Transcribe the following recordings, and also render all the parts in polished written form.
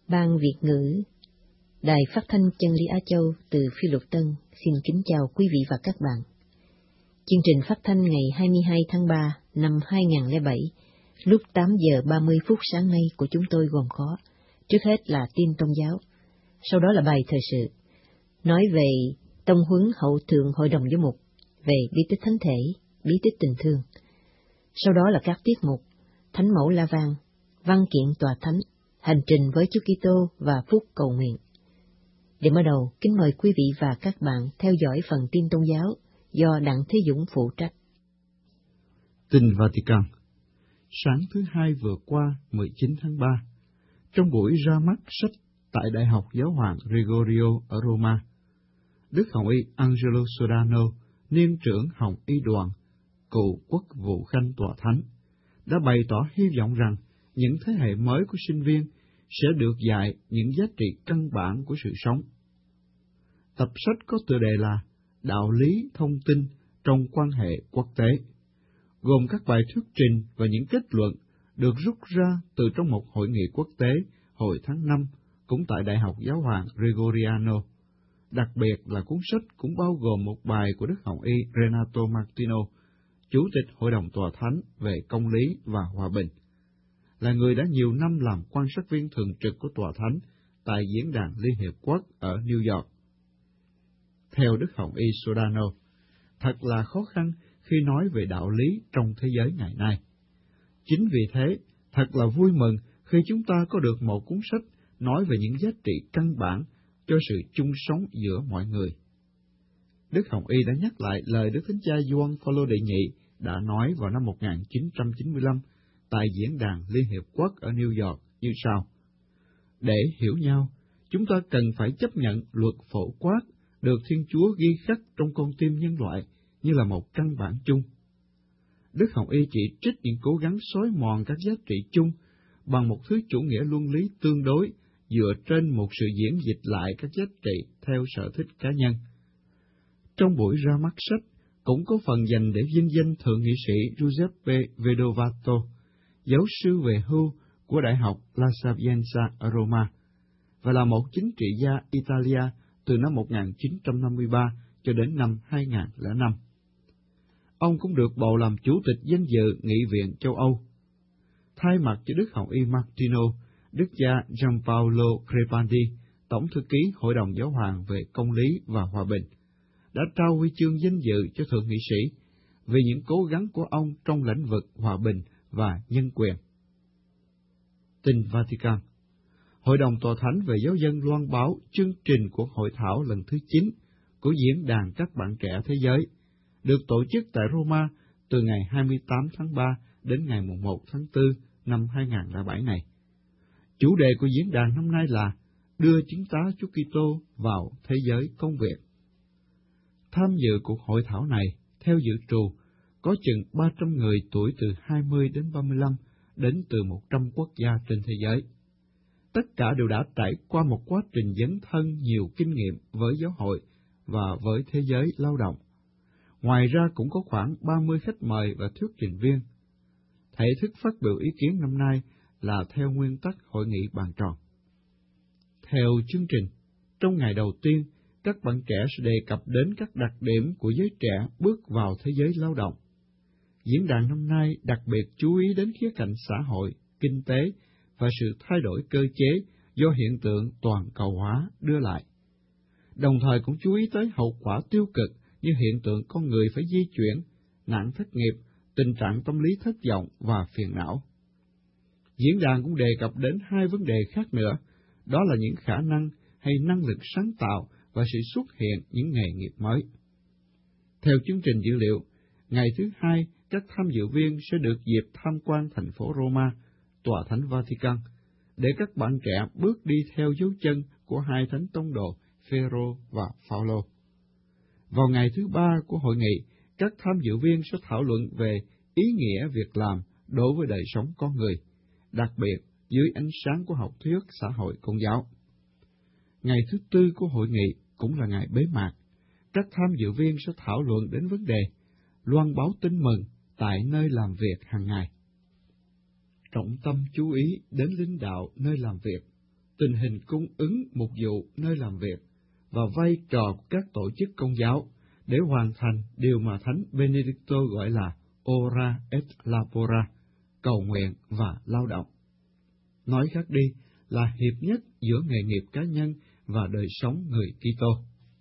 Ban Việt ngữ Đài Phát thanh Chân lý Á Châu từ Phi Luật Tân xin kính chào quý vị và các bạn. Chương trình phát thanh ngày 22 tháng 3 năm 2007 lúc 8 giờ 30 phút sáng nay của chúng tôi gồm có: trước hết là tin tôn giáo, sau đó là bài thời sự, nói về tông huấn hậu thượng hội đồng giám mục, về bí tích thánh thể, bí tích tình thương. Sau đó là các tiết mục Thánh mẫu La Vang, văn kiện tòa thánh, hành trình với Chúa Kitô và phút cầu nguyện. Để mở đầu, kính mời quý vị và các bạn theo dõi phần tin tôn giáo do Đặng Thế Dũng phụ trách. Tin Vatican. Sáng thứ Hai vừa qua, 19 tháng 3, trong buổi ra mắt sách tại Đại học Giáo hoàng Gregorio ở Roma, Đức Hồng Y Angelo Sodano, niên trưởng Hồng Y đoàn, cựu quốc vụ khanh tòa thánh, đã bày tỏ hy vọng rằng những thế hệ mới của sinh viên sẽ được dạy những giá trị căn bản của sự sống. Tập sách có tựa đề là Đạo lý thông tin trong quan hệ quốc tế, gồm các bài thuyết trình và những kết luận được rút ra từ trong một hội nghị quốc tế hồi tháng 5 cũng tại Đại học Giáo hoàng Gregoriano. Đặc biệt là cuốn sách cũng bao gồm một bài của Đức Hồng Y Renato Martino, Chủ tịch Hội đồng Tòa Thánh về Công lý và Hòa bình, là người đã nhiều năm làm quan sát viên thường trực của Tòa Thánh tại Diễn đàn Liên Hiệp Quốc ở New York. Theo Đức Hồng Y Sodano, thật là khó khăn khi nói về đạo lý trong thế giới ngày nay. Chính vì thế, thật là vui mừng khi chúng ta có được một cuốn sách nói về những giá trị căn bản cho sự chung sống giữa mọi người. Đức Hồng Y đã nhắc lại lời Đức Thánh Cha Gioan Phaolô đệ nhị đã nói vào năm 1995 tại Diễn đàn Liên Hiệp Quốc ở New York như sau: để hiểu nhau, chúng ta cần phải chấp nhận luật phổ quát được Thiên Chúa ghi khắc trong con tim nhân loại như là một căn bản chung. Đức Hồng Y chỉ trích những cố gắng xói mòn các giá trị chung bằng một thứ chủ nghĩa luân lý tương đối dựa trên một sự diễn dịch lại các giá trị theo sở thích cá nhân. Trong buổi ra mắt sách cũng có phần dành để vinh danh Thượng nghị sĩ Giuseppe Vedovato, giáo sư về hưu của Đại học La Sapienza ở Roma, và là một chính trị gia Italia từ năm 1953 cho đến năm 2005. Ông cũng được bầu làm chủ tịch danh dự Nghị viện châu Âu. Thay mặt cho Đức Hồng Y Martino, Đức cha Gianpaolo Crepandi, Tổng thư ký Hội đồng Giáo hoàng về Công lý và Hòa bình, đã trao huy chương danh dự cho Thượng nghị sĩ vì những cố gắng của ông trong lĩnh vực hòa bình và nhân quyền. Tin Vatican. Hội đồng Tòa Thánh về Giáo dân loan báo chương trình của hội thảo lần thứ 9 của Diễn đàn các bạn trẻ thế giới, được tổ chức tại Roma từ ngày 28 tháng 3 đến ngày 1 tháng 4 năm 2007 này. Chủ đề của diễn đàn năm nay là đưa chứng tá Chúa Kitô vào thế giới công việc. Tham dự cuộc hội thảo này, theo dự trù, có chừng 300 người tuổi từ 20 đến 35 đến từ 100 quốc gia trên thế giới. Tất cả đều đã trải qua một quá trình dấn thân nhiều kinh nghiệm với giáo hội và với thế giới lao động. Ngoài ra cũng có khoảng 30 khách mời và thuyết trình viên. Thể thức phát biểu ý kiến năm nay là theo nguyên tắc hội nghị bàn tròn. Theo chương trình, trong ngày đầu tiên, các bạn trẻ sẽ đề cập đến các đặc điểm của giới trẻ bước vào thế giới lao động. Diễn đàn năm nay đặc biệt chú ý đến khía cạnh xã hội, kinh tế và sự thay đổi cơ chế do hiện tượng toàn cầu hóa đưa lại. Đồng thời cũng chú ý tới hậu quả tiêu cực như hiện tượng con người phải di chuyển, nạn thất nghiệp, tình trạng tâm lý thất vọng và phiền não. Diễn đàn cũng đề cập đến hai vấn đề khác nữa, đó là những khả năng hay năng lực sáng tạo và sự xuất hiện những nghề nghiệp mới. Theo chương trình dữ liệu, ngày thứ Hai, các tham dự viên sẽ được dịp tham quan thành phố Roma, Tòa Thánh Vatican, để các bạn trẻ bước đi theo dấu chân của hai thánh tông đồ Phêrô và Phaolô. Vào ngày thứ Ba của hội nghị, các tham dự viên sẽ thảo luận về ý nghĩa việc làm đối với đời sống con người, đặc biệt dưới ánh sáng của học thuyết xã hội công giáo. Ngày thứ Tư của hội nghị cũng là ngày bế mạc. Các tham dự viên sẽ thảo luận đến vấn đề loan báo tin mừng tại nơi làm việc hàng ngày. Trọng tâm chú ý đến linh đạo nơi làm việc, tình hình cung ứng mục vụ nơi làm việc và vai trò của các tổ chức công giáo để hoàn thành điều mà Thánh Benedicto gọi là ora et labora, cầu nguyện và lao động. Nói khác đi là hiệp nhất giữa nghề nghiệp cá nhân và đời sống người Kitô.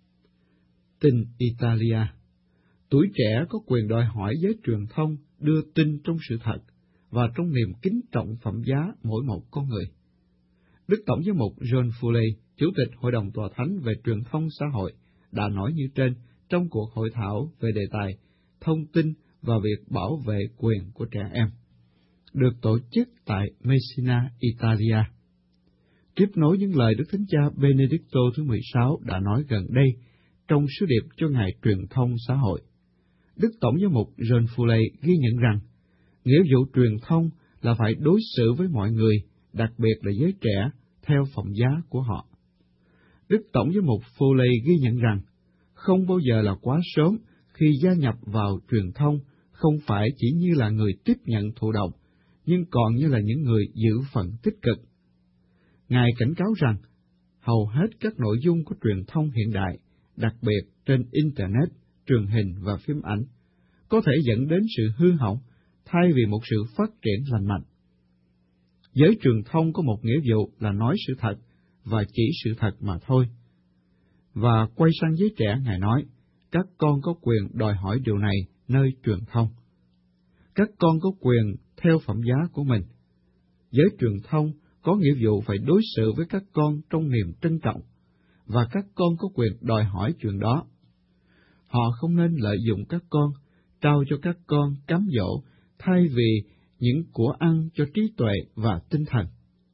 Tin Italia. Tuổi trẻ có quyền đòi hỏi giới truyền thông đưa tin trong sự thật và trong niềm kính trọng phẩm giá mỗi một con người. Đức Tổng giám mục John Foley, Chủ tịch Hội đồng Tòa Thánh về truyền thông xã hội, đã nói như trên trong cuộc hội thảo về đề tài thông tin và việc bảo vệ quyền của trẻ em, được tổ chức tại Messina, Italia. Tiếp nối những lời Đức Thánh Cha Benedicto thứ 16 đã nói gần đây trong sứ điệp cho Ngày Truyền thông xã hội. Đức Tổng giám mục John Foley ghi nhận rằng, nghĩa vụ truyền thông là phải đối xử với mọi người, đặc biệt là giới trẻ, theo phẩm giá của họ. Đức Tổng giám mục Foley ghi nhận rằng, không bao giờ là quá sớm khi gia nhập vào truyền thông, không phải chỉ như là người tiếp nhận thụ động, nhưng còn như là những người giữ phần tích cực. Ngài cảnh cáo rằng, hầu hết các nội dung của truyền thông hiện đại, đặc biệt trên Internet, truyền hình và phim ảnh, có thể dẫn đến sự hư hỏng thay vì một sự phát triển lành mạnh. Giới truyền thông có một nghĩa vụ là nói sự thật và chỉ sự thật mà thôi. Và quay sang giới trẻ, Ngài nói, các con có quyền đòi hỏi điều này nơi truyền thông. Các con có quyền theo phẩm giá của mình. Giới truyền thông có nghĩa vụ phải đối xử với các con trong niềm trân trọng, và các con có quyền đòi hỏi chuyện đó. Họ không nên lợi dụng các con, trao cho các con cám dỗ, thay vì những của ăn cho trí tuệ và tinh thần.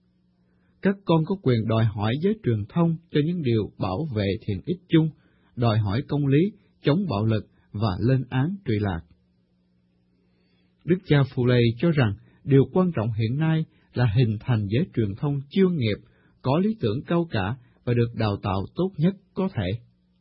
Các con có quyền đòi hỏi giới truyền thông cho những điều bảo vệ thiện ích chung, đòi hỏi công lý, chống bạo lực và lên án trụy lạc. Đức cha Foley cho rằng điều quan trọng hiện nay là hình thành giới truyền thông chuyên nghiệp, có lý tưởng cao cả và được đào tạo tốt nhất có thể.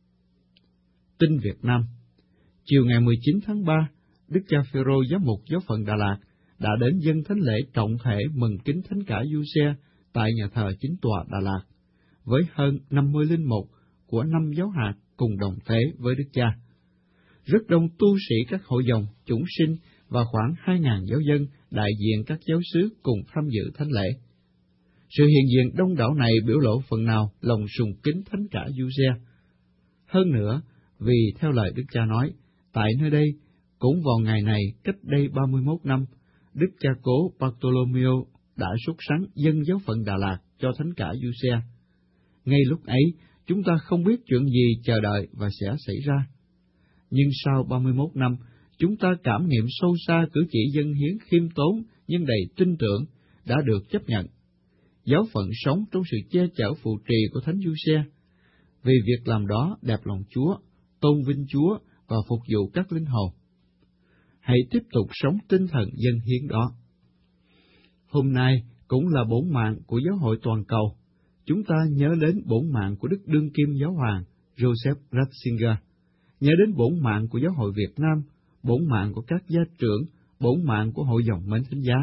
Tin Việt Nam. Chiều ngày 19 tháng 3, Đức cha Phêrô giám mục giáo phận Đà Lạt đã đến dâng thánh lễ trọng thể mừng kính thánh cả Giuse tại nhà thờ Chính tòa Đà Lạt, với hơn 50 linh mục của 5 giáo hạt cùng đồng tế với Đức cha. Rất đông tu sĩ các hội dòng, chúng sinh và khoảng 2.000 giáo dân đại diện các giáo xứ cùng tham dự thánh lễ. Sự hiện diện đông đảo này biểu lộ phần nào lòng sùng kính thánh cả Giuse. Hơn nữa, vì theo lời Đức cha nói, tại nơi đây, cũng vào ngày này cách đây 31 năm, Đức cha cố Bartolomeo đã sốt sắng dâng giáo phận Đà Lạt cho thánh cả Giuse. Ngay lúc ấy, chúng ta không biết chuyện gì chờ đợi và sẽ xảy ra. Nhưng sau 31 năm, chúng ta cảm nghiệm sâu xa cử chỉ dâng hiến khiêm tốn nhưng đầy tin tưởng đã được chấp nhận. Giáo phận sống trong sự che chở phù trì của thánh Giuse. Vì việc làm đó đẹp lòng Chúa, tôn vinh Chúa và phục vụ các linh hồn. Hãy tiếp tục sống tinh thần dâng hiến đó. Hôm nay cũng là bổn mạng của giáo hội toàn cầu. Chúng ta nhớ đến bổn mạng của Đức Đương Kim Giáo Hoàng Joseph Ratzinger, nhớ đến bổn mạng của Giáo hội Việt Nam, bổn mạng của các gia trưởng, bổn mạng của hội dòng Mến Thánh Giá.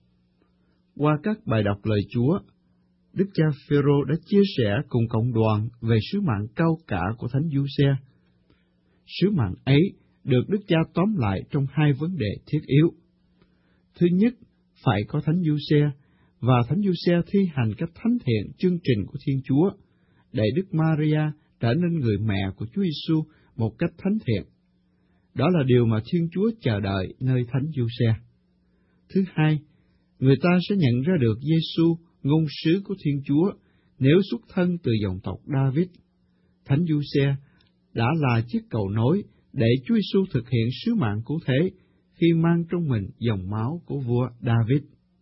Qua các bài đọc lời Chúa, Đức cha Phêrô đã chia sẻ cùng cộng đoàn về sứ mạng cao cả của thánh Giuse. Sứ mạng ấy được Đức cha tóm lại trong hai vấn đề thiết yếu. Thứ nhất, phải có thánh Giuse, và thánh Giuse thi hành cách thánh thiện chương trình của Thiên Chúa, để Đức Maria trở nên người mẹ của Chúa Giêsu một cách thánh thiện. Đó là điều mà Thiên Chúa chờ đợi nơi thánh Giuse. Thứ hai, người ta sẽ nhận ra được Giêsu, ngôn sứ của Thiên Chúa, nếu xuất thân từ dòng tộc David. Thánh Giuse đã là chiếc cầu nối để Chúa Giêsu thực hiện sứ mạng cứu thế khi mang trong mình dòng máu của vua David.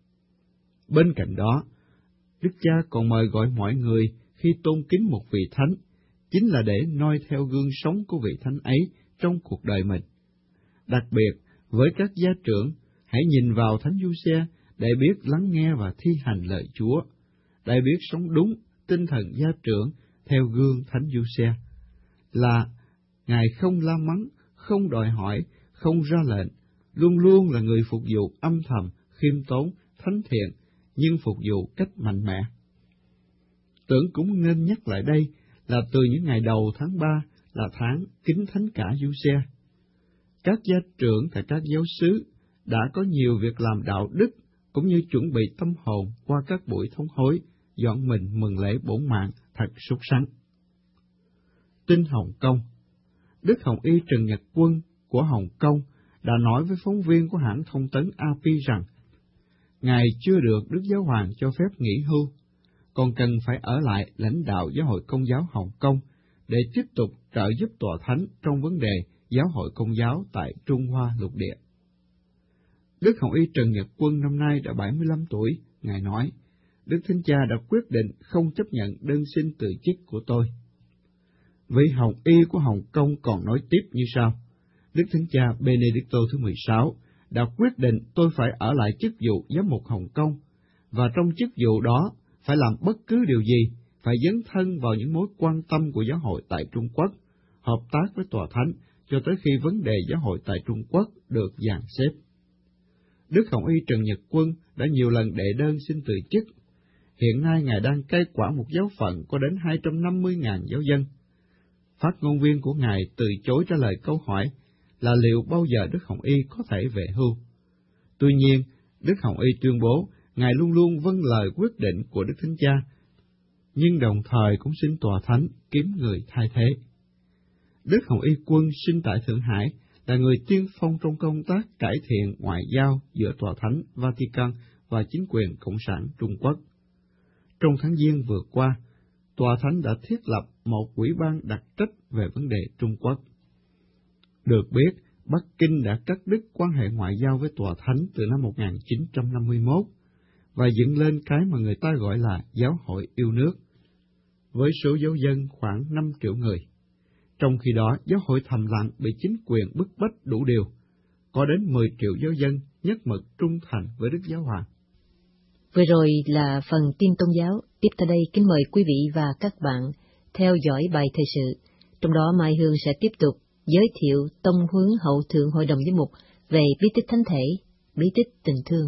Bên cạnh đó, Đức cha còn mời gọi mọi người khi tôn kính một vị thánh, chính là để noi theo gương sống của vị thánh ấy trong cuộc đời mình. Đặc biệt, với các gia trưởng, hãy nhìn vào thánh Giuse để biết lắng nghe và thi hành lời Chúa, để biết sống đúng tinh thần gia trưởng theo gương thánh Giuse, là Ngài không la mắng, không đòi hỏi, không ra lệnh, luôn luôn là người phục vụ âm thầm, khiêm tốn, thánh thiện, nhưng phục vụ cách mạnh mẽ. Tưởng cũng nên nhắc lại đây là từ những ngày đầu tháng 3 là tháng kính thánh cả Giuse. Các gia trưởng tại các giáo xứ đã có nhiều việc làm đạo đức cũng như chuẩn bị tâm hồn qua các buổi thống hối, dọn mình mừng lễ bổn mạng thật sốt sắng. Tin Hồng Kông. Đức Hồng Y Trần Nhật Quân của Hồng Kông đã nói với phóng viên của hãng thông tấn AP rằng, Ngài chưa được Đức Giáo Hoàng cho phép nghỉ hưu, còn cần phải ở lại lãnh đạo Giáo hội Công giáo Hồng Kông để tiếp tục trợ giúp Tòa Thánh trong vấn đề Giáo hội Công giáo tại Trung Hoa lục địa. Đức Hồng Y Trần Nhật Quân năm nay đã 75 tuổi, Ngài nói, Đức Thánh Cha đã quyết định không chấp nhận đơn xin từ chức của tôi. Vị Hồng Y của Hồng Kông còn nói tiếp như sau, Đức Thánh Cha Benedicto thứ 16 đã quyết định tôi phải ở lại chức vụ giám mục Hồng Kông, và trong chức vụ đó phải làm bất cứ điều gì, phải dấn thân vào những mối quan tâm của giáo hội tại Trung Quốc, hợp tác với Tòa Thánh cho tới khi vấn đề giáo hội tại Trung Quốc được dàn xếp. Đức Hồng Y Trần Nhật Quân đã nhiều lần đệ đơn xin từ chức. Hiện nay Ngài đang cai quản một giáo phận có đến 250.000 giáo dân. Phát ngôn viên của Ngài từ chối trả lời câu hỏi là liệu bao giờ Đức Hồng Y có thể về hưu. Tuy nhiên, Đức Hồng Y tuyên bố Ngài luôn luôn vâng lời quyết định của Đức Thánh Cha, nhưng đồng thời cũng xin Tòa Thánh kiếm người thay thế. Đức Hồng Y Quân sinh tại Thượng Hải, là người tiên phong trong công tác cải thiện ngoại giao giữa Tòa Thánh Vatican và chính quyền Cộng sản Trung Quốc. Trong tháng Giêng vừa qua, Tòa Thánh đã thiết lập một ủy ban đặc trách về vấn đề Trung Quốc. Được biết, Bắc Kinh đã cắt đứt quan hệ ngoại giao với Tòa Thánh từ năm 1951 và dựng lên cái mà người ta gọi là Giáo hội yêu nước, với số giáo dân khoảng 5 triệu người. Trong khi đó, giáo hội thầm lặng bị chính quyền bức bách đủ điều, có đến 10 triệu giáo dân nhất mực trung thành với Đức Giáo Hoàng. Vừa rồi là phần tin tôn giáo. Tiếp theo đây, kính mời quý vị và các bạn theo dõi bài thời sự. Trong đó, Mai Hương sẽ tiếp tục giới thiệu tông huấn hậu thượng hội đồng giám mục về bí tích thánh thể, bí tích tình thương.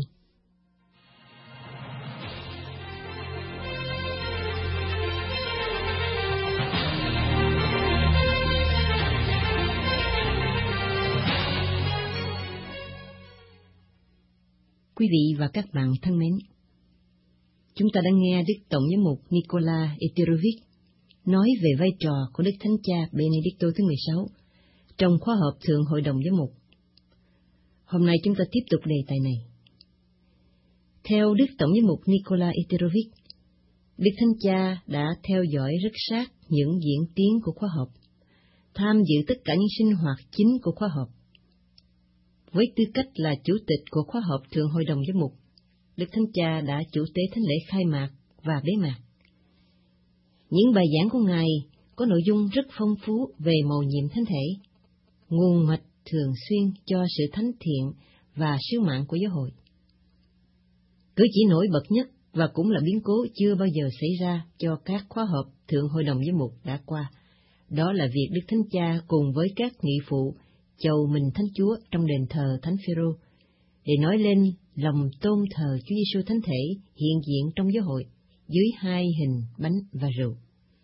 Quý vị và các bạn thân mến, chúng ta đã nghe Đức Tổng giám mục Nikola Eterovic nói về vai trò của Đức Thánh Cha Benedicto thứ 16 trong khóa họp Thượng Hội đồng Giám mục. Hôm nay chúng ta tiếp tục đề tài này. Theo Đức Tổng giám mục Nikola Eterovic, Đức Thánh Cha đã theo dõi rất sát những diễn tiến của khóa họp, tham dự tất cả những sinh hoạt chính của khóa họp. Với tư cách là chủ tịch của khóa họp Thượng Hội đồng Giám mục, Đức Thánh Cha đã chủ tế thánh lễ khai mạc và bế mạc. Những bài giảng của Ngài có nội dung rất phong phú về mầu nhiệm thánh thể, nguồn mạch thường xuyên cho sự thánh thiện và sứ mạng của giáo hội. Cử chỉ nổi bật nhất và cũng là biến cố chưa bao giờ xảy ra cho các khóa họp Thượng Hội đồng Giám mục đã qua, đó là việc Đức Thánh Cha cùng với các nghị phụ chầu mình Thánh Chúa trong đền thờ Thánh Phêrô để nói lên lòng tôn thờ Chúa Giêsu thánh thể hiện diện trong giáo hội dưới hai hình bánh và rượu.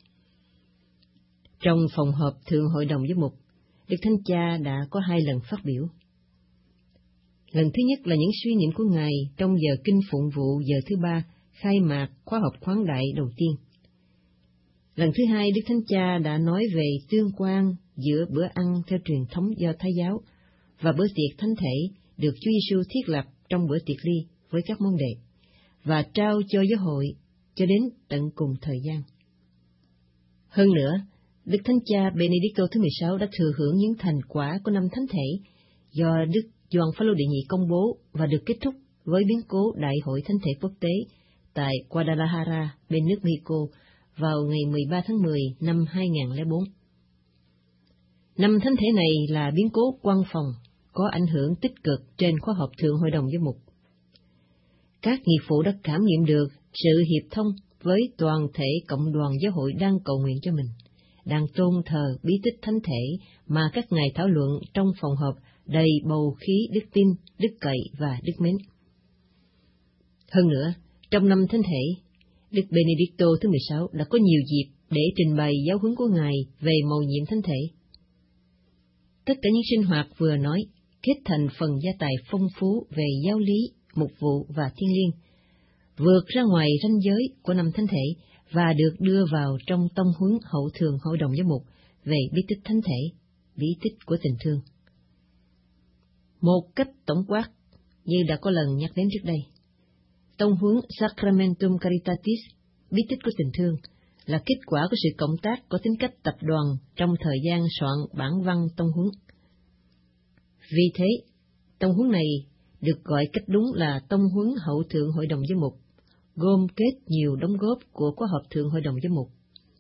Trong phòng họp Thượng Hội đồng Giám mục, Đức Thánh Cha đã có hai lần phát biểu. Lần thứ nhất là những suy niệm của Ngài trong giờ kinh phụng vụ giờ thứ ba khai mạc khóa họp khoáng đại đầu tiên. Lần thứ hai, Đức Thánh Cha đã nói về tương quan giữa bữa ăn theo truyền thống Do Thái giáo và bữa tiệc thánh thể được Chúa Giêsu thiết lập trong bữa tiệc ly với các môn đệ và trao cho giáo hội cho đến tận cùng thời gian. Hơn nữa, Đức Thánh Cha Benedicto thứ 16 đã thừa hưởng những thành quả của năm thánh thể do Đức Gioan Phaolô đệ nhị công bố và được kết thúc với biến cố Đại hội Thánh thể quốc tế tại Guadalajara, bên nước Mexico vào ngày 13 tháng 10 năm 2004. Năm thánh thể này là biến cố quan phòng, có ảnh hưởng tích cực trên khóa họp Thượng Hội đồng Giám mục. Các nghị phụ đã cảm nghiệm được sự hiệp thông với toàn thể cộng đoàn giáo hội đang cầu nguyện cho mình, đang tôn thờ bí tích thánh thể mà các ngài thảo luận trong phòng họp đầy bầu khí đức tin, đức cậy và đức mến. Hơn nữa, trong năm thánh thể, Đức Benedicto thứ 16 đã có nhiều dịp để trình bày giáo huấn của Ngài về mầu nhiệm thánh thể. Tất cả những sinh hoạt vừa nói kết thành phần gia tài phong phú về giáo lý, mục vụ và thiêng liêng, vượt ra ngoài ranh giới của năm thánh thể và được đưa vào trong tông huấn hậu thường hội đồng giám mục về bí tích thánh thể, bí tích của tình thương. Một cách tổng quát, như đã có lần nhắc đến trước đây, tông huấn Sacramentum Caritatis, bí tích của tình thương, là kết quả của sự cộng tác có tính cách tập đoàn trong thời gian soạn bản văn tông huấn. Vì thế, tông huấn này được gọi cách đúng là tông huấn hậu thượng hội đồng giám mục, gồm kết nhiều đóng góp của khóa họp thượng hội đồng giám mục.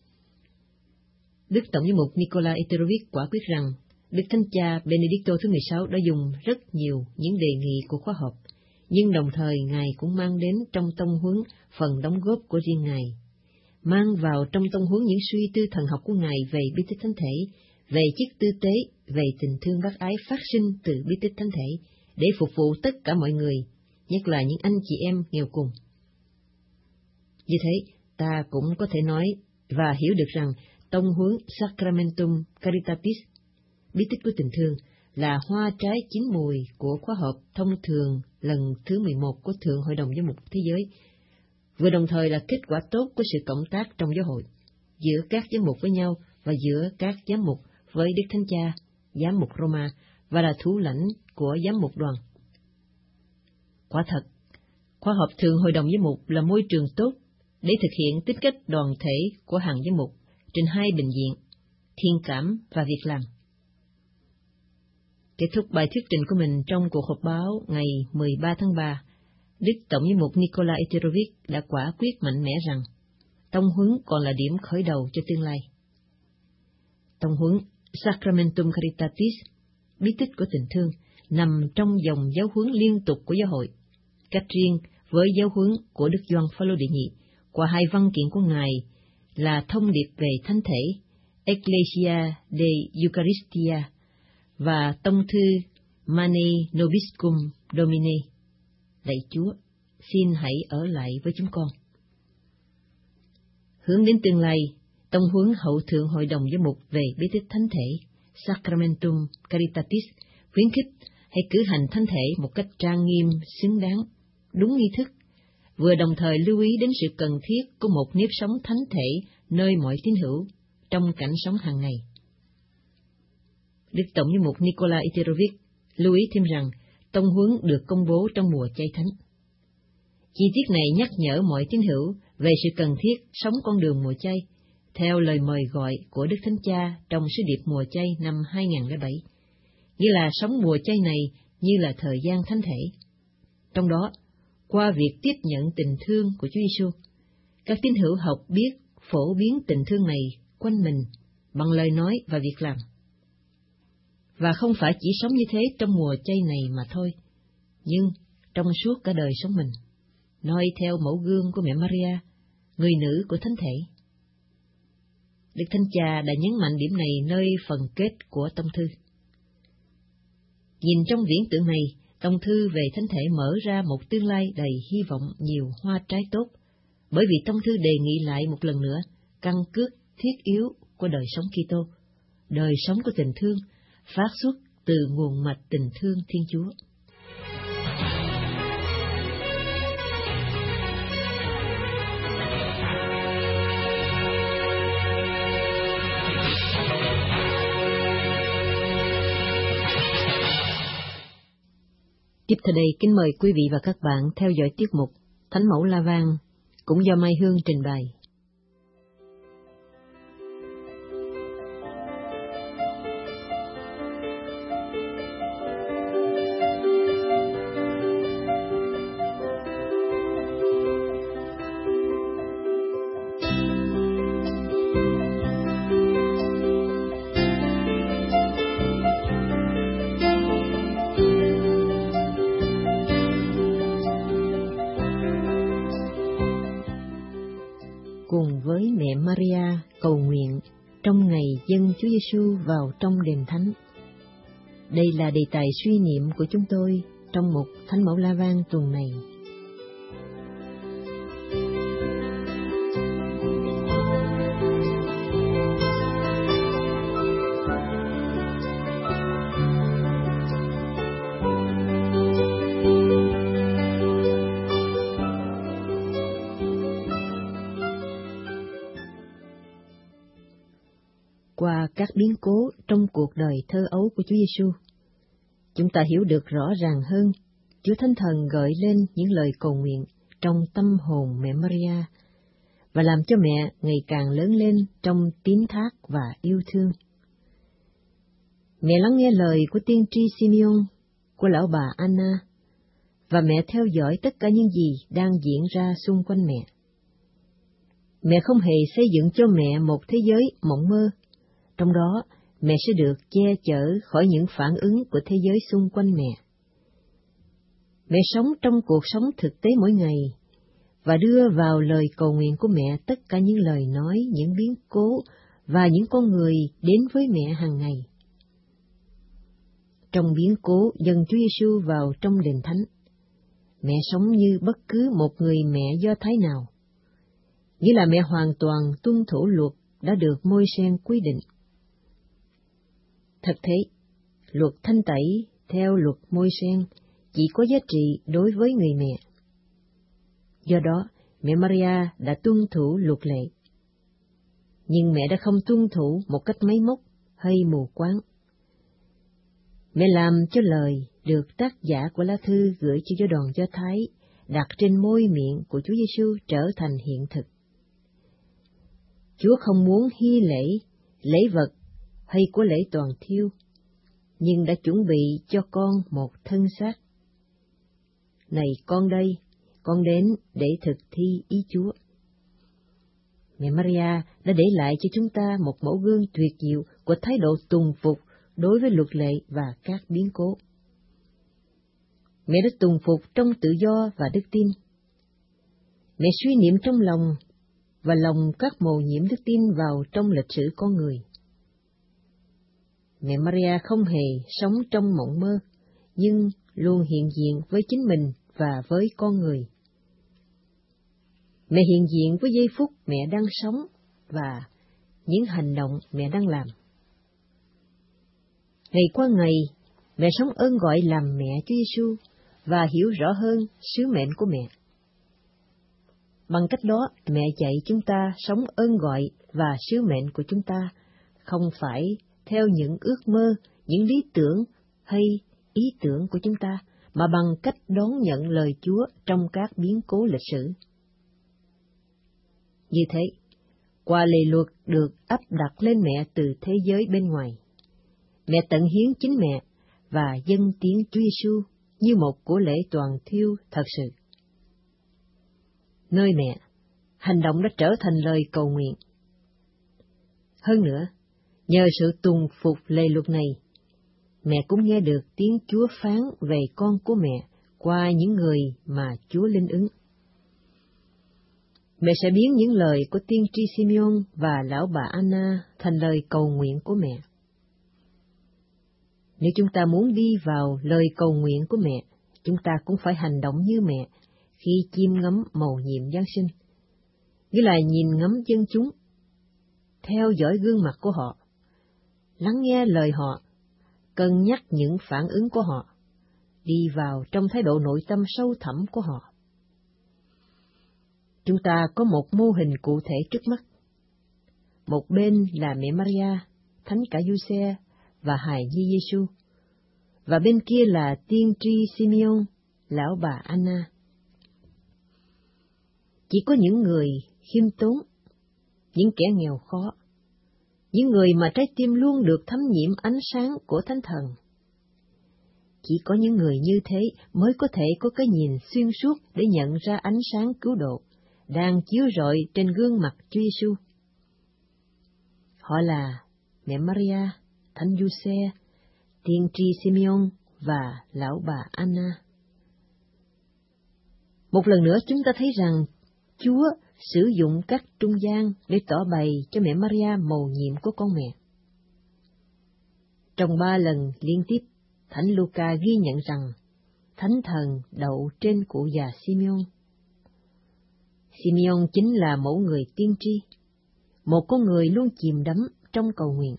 Đức Tổng giám mục Nicola Eterovic quả quyết rằng Đức Thánh Cha Benedicto thứ 16 đã dùng rất nhiều những đề nghị của khóa họp, nhưng đồng thời Ngài cũng mang đến trong tông huấn phần đóng góp của riêng Ngài, mang vào trong tông huấn những suy tư thần học của Ngài về bí tích thánh thể, về chiếc tư tế, về tình thương bác ái phát sinh từ bí tích thánh thể, để phục vụ tất cả mọi người, nhất là những anh chị em nghèo cùng. Như thế, ta cũng có thể nói và hiểu được rằng tông huấn Sacramentum Caritatis, bí tích của tình thương, là hoa trái chín mùi của khóa họp thông thường lần thứ 11 của Thượng Hội đồng Giám mục Thế giới, vừa đồng thời là kết quả tốt của sự cộng tác trong giáo hội, giữa các giám mục với nhau và giữa các giám mục với Đức Thánh Cha, giám mục Roma, và là thủ lãnh của giám mục đoàn. Quả thật, khóa họp Thượng Hội đồng Giám mục là môi trường tốt để thực hiện tính cách đoàn thể của hàng giám mục trên hai bình diện, thiện cảm và việc làm. Kết thúc bài thuyết trình của mình trong cuộc họp báo ngày 13 tháng 3, Đức Tổng giám mục Nicola Eterovic đã quả quyết mạnh mẽ rằng tông huấn còn là điểm khởi đầu cho tương lai. Tông huấn Sacramentum Caritatis, bí tích của tình thương, nằm trong dòng giáo huấn liên tục của giáo hội, cách riêng với giáo huấn của Đức Gioan Phaolô đệ nhị qua hai văn kiện của Ngài là thông điệp về thánh thể Ecclesia de Eucharistia và tông thư Mane Nobiscum Domine. Lạy Chúa, xin hãy ở lại với chúng con. Hướng đến tương lai, tông huấn hậu thượng hội đồng giám mục về bí tích thánh thể Sacramentum Caritatis khuyến khích hãy cử hành thánh thể một cách trang nghiêm, xứng đáng, đúng nghi thức, vừa đồng thời lưu ý đến sự cần thiết của một nếp sống thánh thể nơi mọi tín hữu trong cảnh sống hàng ngày. Đức Tổng giám mục Nicola Eterovic lưu ý thêm rằng tông huấn được công bố trong mùa chay thánh. Chi tiết này nhắc nhở mọi tín hữu về sự cần thiết sống con đường mùa chay theo lời mời gọi của Đức Thánh Cha trong sứ điệp mùa chay năm 2007, như là sống mùa chay này như là thời gian thánh thể. Trong đó, qua việc tiếp nhận tình thương của Chúa Giêsu, các tín hữu học biết phổ biến tình thương này quanh mình bằng lời nói và việc làm. Và không phải chỉ sống như thế trong mùa chay này mà thôi, nhưng trong suốt cả đời sống mình, noi theo mẫu gương của mẹ Maria, người nữ của thánh thể. Đức Thánh Cha đã nhấn mạnh điểm này nơi phần kết của tông thư. Nhìn trong viễn tượng này, tông thư về thánh thể mở ra một tương lai đầy hy vọng nhiều hoa trái tốt, bởi vì tông thư đề nghị lại một lần nữa căn cước thiết yếu của đời sống Kitô, đời sống của tình thương, phát xuất từ nguồn mạch tình thương Thiên Chúa. Tiếp theo đây, kính mời quý vị và các bạn theo dõi tiết mục Thánh Mẫu La Vang, cũng do Mai Hương trình bày. Cùng với mẹ Maria cầu nguyện trong ngày dâng Chúa Giêsu vào trong đền thánh. Đây là đề tài suy niệm của chúng tôi trong mục Thánh Mẫu La Vang tuần này. qua các biến cố trong cuộc đời thơ ấu của Chúa Giêsu, chúng ta hiểu được rõ ràng hơn Chúa Thánh Thần gợi lên những lời cầu nguyện trong tâm hồn mẹ Maria và làm cho mẹ ngày càng lớn lên trong tín thác và yêu thương. Mẹ lắng nghe lời của tiên tri Simeon, của lão bà Anna, và mẹ theo dõi tất cả những gì đang diễn ra xung quanh mẹ. Mẹ không hề xây dựng cho mẹ một thế giới mộng mơ, trong đó mẹ sẽ được che chở khỏi những phản ứng của thế giới xung quanh mẹ. Mẹ sống trong cuộc sống thực tế mỗi ngày, và đưa vào lời cầu nguyện của mẹ tất cả những lời nói, những biến cố và những con người đến với mẹ hàng ngày. Trong biến cố dâng Chúa Giêsu vào trong đền thánh, mẹ sống như bất cứ một người mẹ Do Thái nào, nghĩa là mẹ hoàn toàn tuân thủ luật đã được Môi-se quy định. Thật thế, luật thanh tẩy theo luật Môi-se chỉ có giá trị đối với người mẹ. Do đó, mẹ Maria đã tuân thủ luật lệ. Nhưng mẹ đã không tuân thủ một cách máy móc hay mù quáng. Mẹ làm cho lời được tác giả của lá thư gửi cho giáo đoàn Do Thái đặt trên môi miệng của Chúa Giêsu trở thành hiện thực. Chúa không muốn hy lễ, lễ vật hay của lễ toàn thiêu, nhưng đã chuẩn bị cho con một thân xác. Này con đây, con đến để thực thi ý Chúa. Mẹ Maria đã để lại cho chúng ta một mẫu gương tuyệt diệu của thái độ tùng phục đối với luật lệ và các biến cố. Mẹ đã tùng phục trong tự do và đức tin. Mẹ suy niệm trong lòng và lòng các mầu nhiệm đức tin vào trong lịch sử con người. Mẹ Maria không hề sống trong mộng mơ, nhưng luôn hiện diện với chính mình và với con người. Mẹ hiện diện với giây phút mẹ đang sống và những hành động mẹ đang làm. Ngày qua ngày, mẹ sống ơn gọi làm mẹ Chúa Giêsu và hiểu rõ hơn sứ mệnh của mẹ. Bằng cách đó, mẹ dạy chúng ta sống ơn gọi và sứ mệnh của chúng ta không phải theo những ước mơ, những lý tưởng hay ý tưởng của chúng ta, mà bằng cách đón nhận lời Chúa trong các biến cố lịch sử. Như thế, qua lề luật được áp đặt lên mẹ từ thế giới bên ngoài, mẹ tận hiến chính mẹ và dâng tiếng Chúa Giêsu như một của lễ toàn thiêu thật sự. Nơi mẹ, hành động đã trở thành lời cầu nguyện. Hơn nữa, nhờ sự tùng phục lề luật này, mẹ cũng nghe được tiếng Chúa phán về con của mẹ qua những người mà Chúa linh ứng. Mẹ sẽ biến những lời của tiên tri Simeon và lão bà Anna thành lời cầu nguyện của mẹ. Nếu chúng ta muốn đi vào lời cầu nguyện của mẹ, chúng ta cũng phải hành động như mẹ khi chiêm ngắm mầu nhiệm Giáng sinh, nghĩa là nhìn ngắm dân chúng, theo dõi gương mặt của họ, lắng nghe lời họ, cân nhắc những phản ứng của họ, đi vào trong thái độ nội tâm sâu thẳm của họ. Chúng ta có một mô hình cụ thể trước mắt. Một bên là mẹ Maria, thánh cả Giuse và hài nhi Giêsu, và bên kia là tiên tri Simeon, lão bà Anna. Chỉ có những người khiêm tốn, những kẻ nghèo khó, những người mà trái tim luôn được thấm nhiễm ánh sáng của Thánh Thần. Chỉ có những người như thế mới có thể có cái nhìn xuyên suốt để nhận ra ánh sáng cứu độ đang chiếu rọi trên gương mặt Chúa Giêsu. Họ là mẹ Maria, thánh Giuse, tiên tri Simeon và lão bà Anna. Một lần nữa chúng ta thấy rằng Chúa sử dụng các trung gian để tỏ bày cho mẹ Maria mầu nhiệm của con mẹ. Trong 3 lần liên tiếp, Thánh Luca ghi nhận rằng Thánh Thần đậu trên cụ già Simeon. Simeon chính là mẫu người tiên tri, một con người luôn chìm đắm trong cầu nguyện.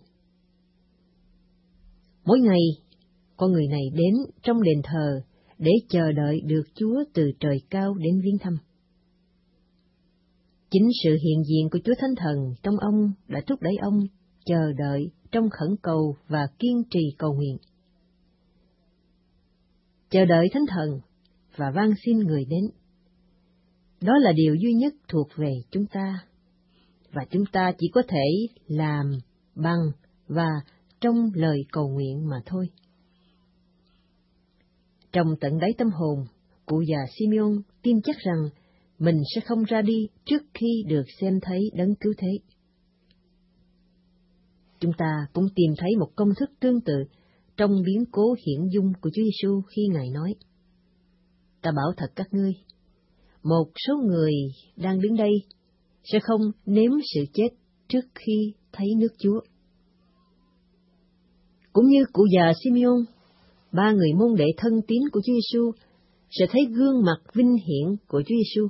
Mỗi ngày, con người này đến trong đền thờ để chờ đợi được Chúa từ trời cao đến viếng thăm. Chính sự hiện diện của Chúa Thánh Thần trong ông đã thúc đẩy ông chờ đợi trong khẩn cầu và kiên trì cầu nguyện. Chờ đợi Thánh Thần và van xin người đến. Đó là điều duy nhất thuộc về chúng ta, và chúng ta chỉ có thể làm bằng và trong lời cầu nguyện mà thôi. Trong tận đáy tâm hồn, cụ già Simeon tin chắc rằng mình sẽ không ra đi trước khi được xem thấy đấng cứu thế. Chúng ta cũng tìm thấy một công thức tương tự trong biến cố hiển dung của Chúa Giêsu khi Ngài nói: Ta bảo thật các ngươi, một số người đang đứng đây sẽ không nếm sự chết trước khi thấy nước Chúa. Cũng như cụ già Simeon, 3 người môn đệ thân tín của Chúa Giêsu sẽ thấy gương mặt vinh hiển của Chúa Giêsu.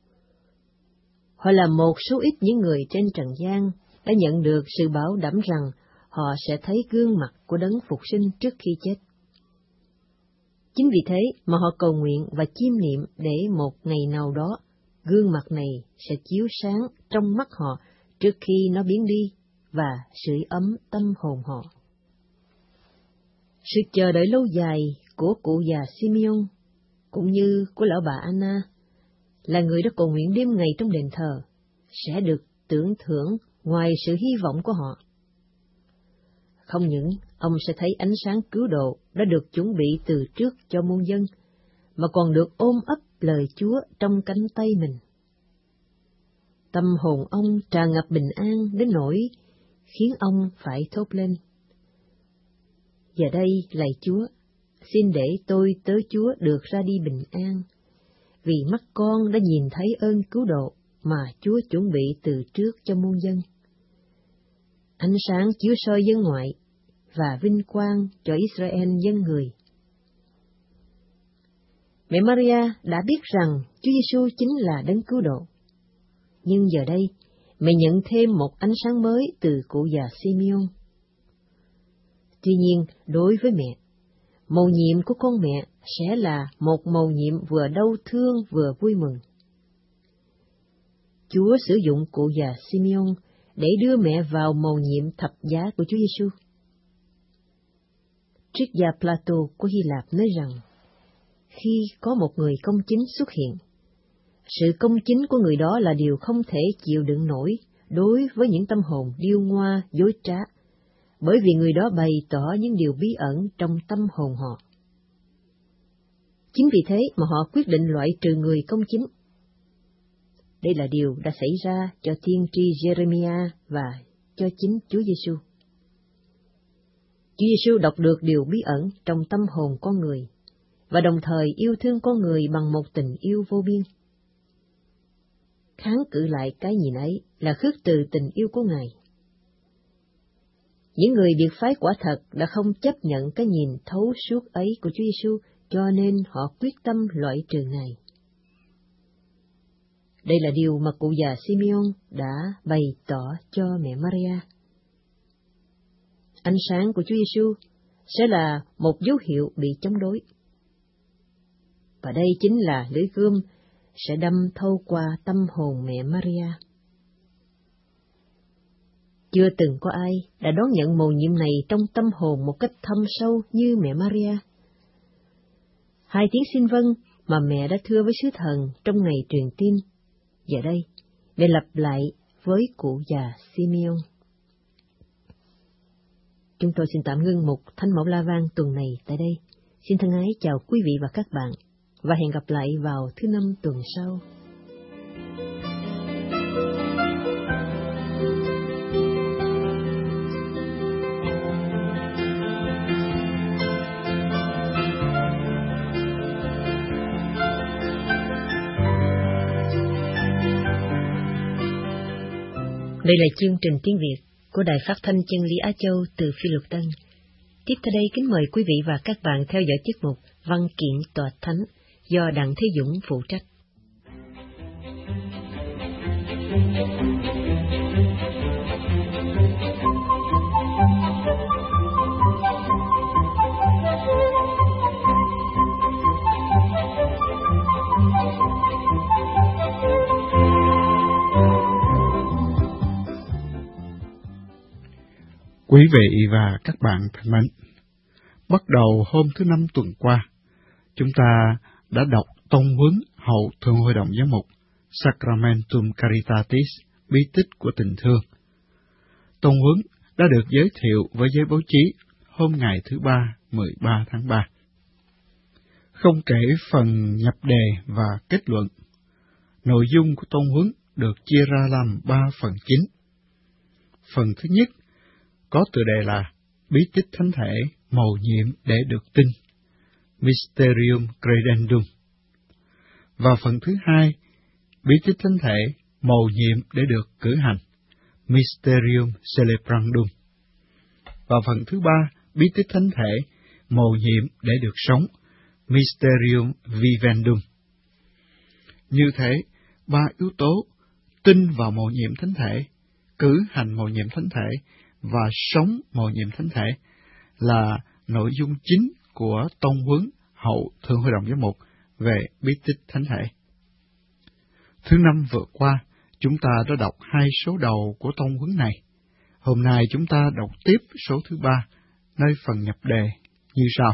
Họ là một số ít những người trên trần gian đã nhận được sự bảo đảm rằng họ sẽ thấy gương mặt của đấng phục sinh trước khi chết. Chính vì thế mà họ cầu nguyện và chiêm niệm để một ngày nào đó gương mặt này sẽ chiếu sáng trong mắt họ trước khi nó biến đi và sưởi ấm tâm hồn họ. Sự chờ đợi lâu dài của cụ già Simeon cũng như của lão bà Anna là người đã cầu nguyện đêm ngày trong đền thờ sẽ được tưởng thưởng ngoài sự hy vọng của họ. Không những ông sẽ thấy ánh sáng cứu độ đã được chuẩn bị từ trước cho muôn dân, mà còn được ôm ấp lời Chúa trong cánh tay mình. Tâm hồn ông tràn ngập bình an đến nỗi khiến ông phải thốt lên: Giờ đây, lạy Chúa, xin để tôi tớ Chúa được ra đi bình an, vì mắt con đã nhìn thấy ơn cứu độ mà Chúa chuẩn bị từ trước cho muôn dân. Ánh sáng chiếu soi dân ngoại và vinh quang cho Israel dân người. Mẹ Maria đã biết rằng Chúa Giêsu chính là đấng cứu độ, nhưng giờ đây mẹ nhận thêm một ánh sáng mới từ cụ già Simeon. Tuy nhiên, đối với mẹ, mầu nhiệm của con mẹ sẽ là một mầu nhiệm vừa đau thương vừa vui mừng. Chúa sử dụng cụ già Simeon để đưa mẹ vào mầu nhiệm thập giá của Chúa Giêsu. Triết gia Plato của Hy Lạp nói rằng, khi có một người công chính xuất hiện, sự công chính của người đó là điều không thể chịu đựng nổi đối với những tâm hồn điêu ngoa, dối trá, bởi vì người đó bày tỏ những điều bí ẩn trong tâm hồn họ. Chính vì thế mà họ quyết định loại trừ người công chính. Đây là điều đã xảy ra cho tiên tri Jeremiah và cho chính Chúa Giêsu. Chúa Giêsu đọc được điều bí ẩn trong tâm hồn con người, và đồng thời yêu thương con người bằng một tình yêu vô biên. Kháng cự lại cái nhìn ấy là khước từ tình yêu của Ngài. Những người biệt phái quả thật đã không chấp nhận cái nhìn thấu suốt ấy của Chúa Giêsu, cho nên họ quyết tâm loại trừ Ngài. Đây là điều mà cụ già Simeon đã bày tỏ cho mẹ Maria. Ánh sáng của Chúa Giêsu sẽ là một dấu hiệu bị chống đối. Và đây chính là lưỡi gươm sẽ đâm thâu qua tâm hồn mẹ Maria. Chưa từng có ai đã đón nhận mầu nhiệm này trong tâm hồn một cách thâm sâu như mẹ Maria. 2 tiếng xin vâng mà mẹ đã thưa với sứ thần trong ngày truyền tin, giờ đây mẹ lặp lại với cụ già Simeon. Chúng tôi xin tạm ngưng mục Thánh Mẫu La Vang tuần này tại đây. Xin thân ái chào quý vị và các bạn, và hẹn gặp lại vào thứ 5 tuần sau. Đây là chương trình tiếng Việt của Đài Phát thanh Chân lý Á Châu từ Phi Luật Tân. Tiếp theo đây kính mời quý vị và các bạn theo dõi tiết mục Văn kiện Tòa Thánh do Đặng Thế Dũng phụ trách. Quý vị và các bạn thân mến, bắt đầu hôm thứ Năm tuần qua, chúng ta đã đọc tông huấn hậu Thượng Hội đồng Giám mục Sacramentum Caritatis, bí tích của tình thương. Tông huấn đã được giới thiệu với giới báo chí hôm ngày thứ Ba, 13 tháng 3. Không kể phần nhập đề và kết luận, nội dung của tông huấn được chia ra làm 3 phần chính. Phần thứ nhất có tựa đề là Bí tích Thánh thể mầu nhiệm để được tin, Mysterium Credendum. Và phần thứ hai, Bí tích Thánh thể mầu nhiệm để được cử hành, Mysterium Celebrandum. Và phần thứ ba, Bí tích Thánh thể mầu nhiệm để được sống, Mysterium Vivendum. Như thế, 3 yếu tố tin vào mầu nhiệm Thánh thể, cử hành mầu nhiệm Thánh thể và sống mầu nhiệm Thánh thể là nội dung chính của tông huấn hậu Thượng Hội đồng Giám mục về bí tích Thánh thể. Thứ Năm vừa qua, chúng ta đã đọc 2 số đầu của tông huấn này. Hôm nay chúng ta đọc tiếp số thứ 3, nơi phần nhập đề như sau.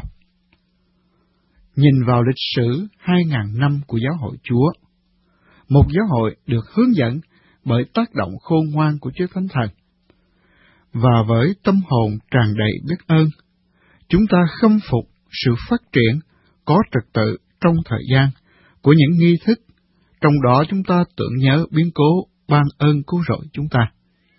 Nhìn vào lịch sử 2.000 năm của giáo hội Chúa, một giáo hội được hướng dẫn bởi tác động khôn ngoan của Chúa Thánh Thần, và với tâm hồn tràn đầy biết ơn, chúng ta khâm phục sự phát triển có trật tự trong thời gian của những nghi thức, trong đó chúng ta tưởng nhớ biến cố ban ơn cứu rỗi chúng ta.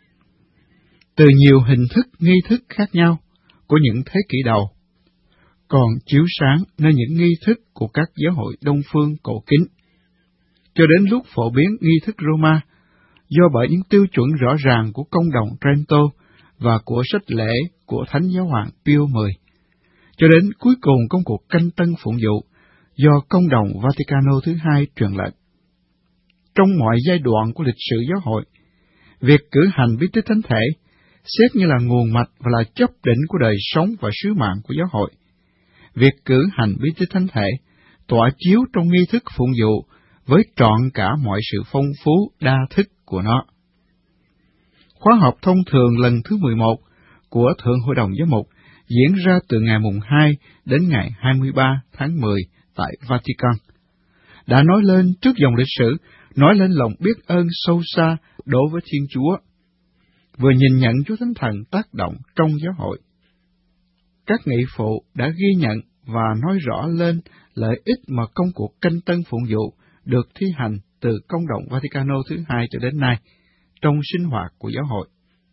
Từ nhiều hình thức nghi thức khác nhau của những thế kỷ đầu, còn chiếu sáng nơi những nghi thức của các giáo hội Đông phương cổ kính, cho đến lúc phổ biến nghi thức Roma, do bởi những tiêu chuẩn rõ ràng của công đồng Trento và của sách lễ của Thánh Giáo hoàng Pio X, cho đến cuối cùng công cuộc canh tân phụng vụ do công đồng Vaticano thứ hai truyền lệnh. Trong mọi giai đoạn của lịch sử giáo hội, việc cử hành bí tích Thánh thể xét như là nguồn mạch và là chấp đỉnh của đời sống và sứ mạng của giáo hội. Việc cử hành bí tích Thánh thể tỏa chiếu trong nghi thức phụng vụ với trọn cả mọi sự phong phú đa thức của nó. Khóa học thông thường lần thứ 11 của Thượng Hội đồng Giám mục diễn ra từ ngày mùng 2 đến ngày 23 tháng 10 tại Vatican, đã nói lên trước dòng lịch sử, nói lên lòng biết ơn sâu xa đối với Thiên Chúa, vừa nhìn nhận Chúa Thánh Thần tác động trong giáo hội. Các nghị phụ đã ghi nhận và nói rõ lên lợi ích mà công cuộc canh tân phụng vụ được thi hành từ công đồng Vaticano thứ hai cho đến nay trong sinh hoạt của giáo hội.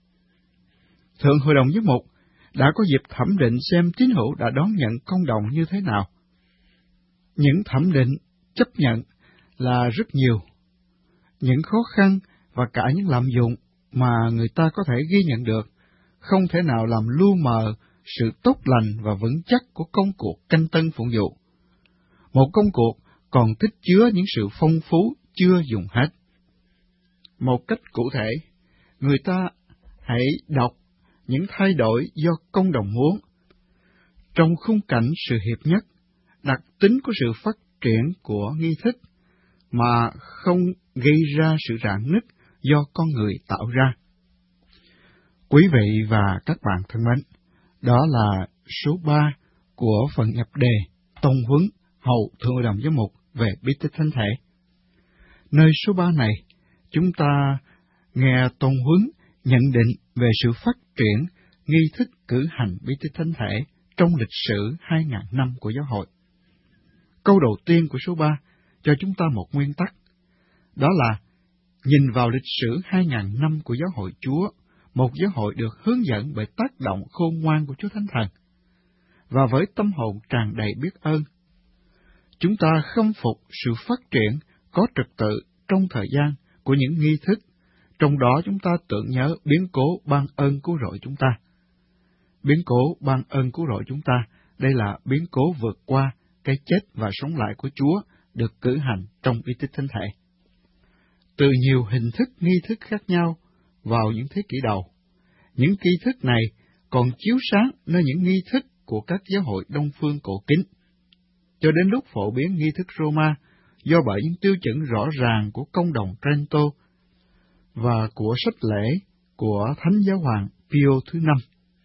Thượng Hội đồng Giám mục đã có dịp thẩm định xem tín hữu đã đón nhận công đồng như thế nào. Những thẩm định chấp nhận là rất nhiều. Những khó khăn và cả những lạm dụng mà người ta có thể ghi nhận được không thể nào làm lu mờ sự tốt lành và vững chắc của công cuộc canh tân phụng vụ. Một công cuộc còn tích chứa những sự phong phú chưa dùng hết. Một cách cụ thể, người ta hãy đọc những thay đổi do công đồng muốn. Trong khung cảnh sự hiệp nhất, đặc tính của sự phát triển của nghi thức mà không gây ra sự rạn nứt do con người tạo ra. Quý vị và các bạn thân mến, đó là số 3 của phần nhập đề tông huấn hậu Thượng Hội đồng Giám mục về bí tích Thánh thể. Nơi số 3 này, chúng ta nghe tông huấn nhận định về sự phát triển nghi thức cử hành bí tích Thánh thể trong lịch sử 2.000 năm của giáo hội. Câu đầu tiên của số 3 cho chúng ta một nguyên tắc, đó là nhìn vào lịch sử 2.000 năm của giáo hội Chúa, một giáo hội được hướng dẫn bởi tác động khôn ngoan của Chúa Thánh Thần, và với tâm hồn tràn đầy biết ơn. Chúng ta khâm phục sự phát triển có trật tự trong thời gian của những nghi thức, trong đó chúng ta tưởng nhớ biến cố ban ơn cứu rỗi chúng ta. Biến cố ban ơn cứu rỗi chúng ta, đây là biến cố vượt qua cái chết và sống lại của Chúa được cử hành trong bí tích Thánh thể. Từ nhiều hình thức nghi thức khác nhau vào những thế kỷ đầu, những nghi thức này còn chiếu sáng nơi những nghi thức của các giáo hội Đông phương cổ kính, cho đến lúc phổ biến nghi thức Roma do bởi những tiêu chuẩn rõ ràng của công đồng Trento và của sách lễ của Thánh Giáo hoàng Pio thứ 5.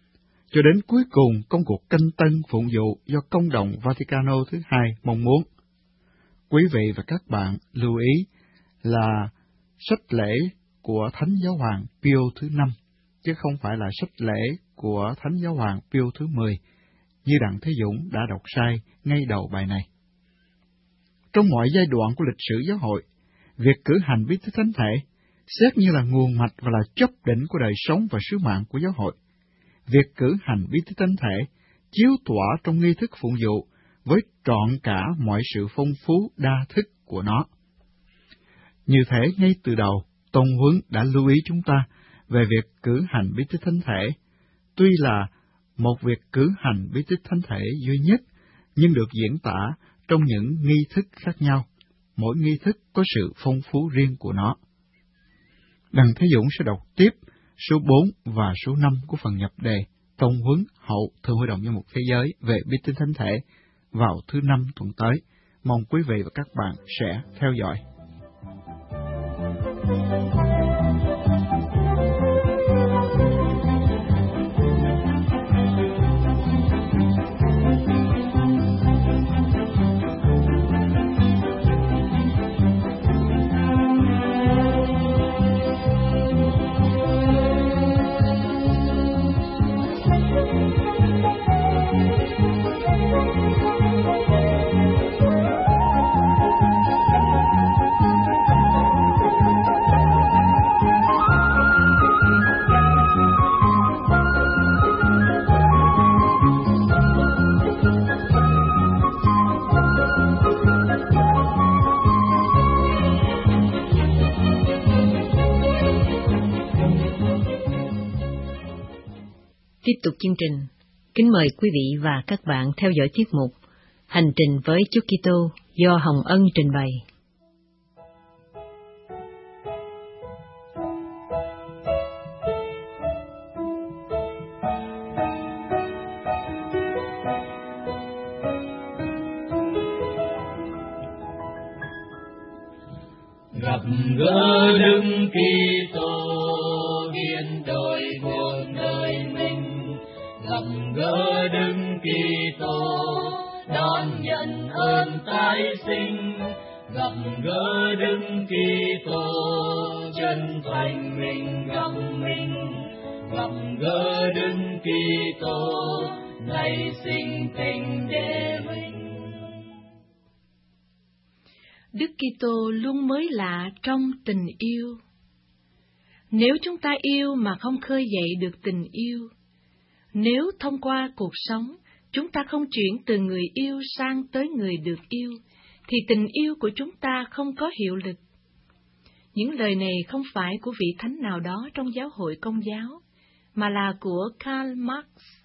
cho đến cuối cùng công cuộc canh tân phụng vụ do Công đồng Vaticano thứ hai mong muốn. Quý vị và các bạn lưu ý là sách lễ của Thánh Giáo Hoàng Pio thứ 5, chứ không phải là sách lễ của Thánh Giáo Hoàng Pio thứ 10, như Đặng Thế Dũng đã đọc sai ngay đầu bài này. Trong mọi giai đoạn của lịch sử giáo hội, việc cử hành bí tích thánh thể xét như là nguồn mạch và là chóp đỉnh của đời sống và sứ mạng của giáo hội. Việc cử hành bí tích thánh thể chiếu tỏa trong nghi thức phụng vụ với trọn cả mọi sự phong phú đa thức của nó. Như thế, ngay từ đầu, Tông huấn đã lưu ý chúng ta về việc cử hành bí tích thánh thể, tuy là một việc cử hành bí tích thánh thể duy nhất, nhưng được diễn tả trong những nghi thức khác nhau. Mỗi nghi thức có sự phong phú riêng của nó. Đặng Thế Dũng sẽ đọc tiếp số 4 và số 5 của phần nhập đề Tông huấn hậu Thượng Hội đồng Giám mục Thế giới về bí tích thánh thể vào thứ 5 tuần tới. Mong quý vị và các bạn sẽ theo dõi. Tiếp tục chương trình, kính mời quý vị và các bạn theo dõi tiết mục Hành trình với Chúa Kitô do Hồng Ân trình bày. Gặp gỡ Đức Kitô biến đổi cuộc đời mình, gặp gỡ Đức Kitô đón nhận ơn tái sinh, gặp gỡ Đức Kitô chân thành mình gặp mình, gặp gỡ Đức Kitô nảy sinh tình để mình. Đức Kitô luôn mới lạ trong tình yêu. Nếu chúng ta yêu mà không khơi dậy được tình yêu, nếu thông qua cuộc sống chúng ta không chuyển từ người yêu sang tới người được yêu, thì tình yêu của chúng ta không có hiệu lực. Những lời này không phải của vị thánh nào đó trong giáo hội Công giáo, mà là của Karl Marx.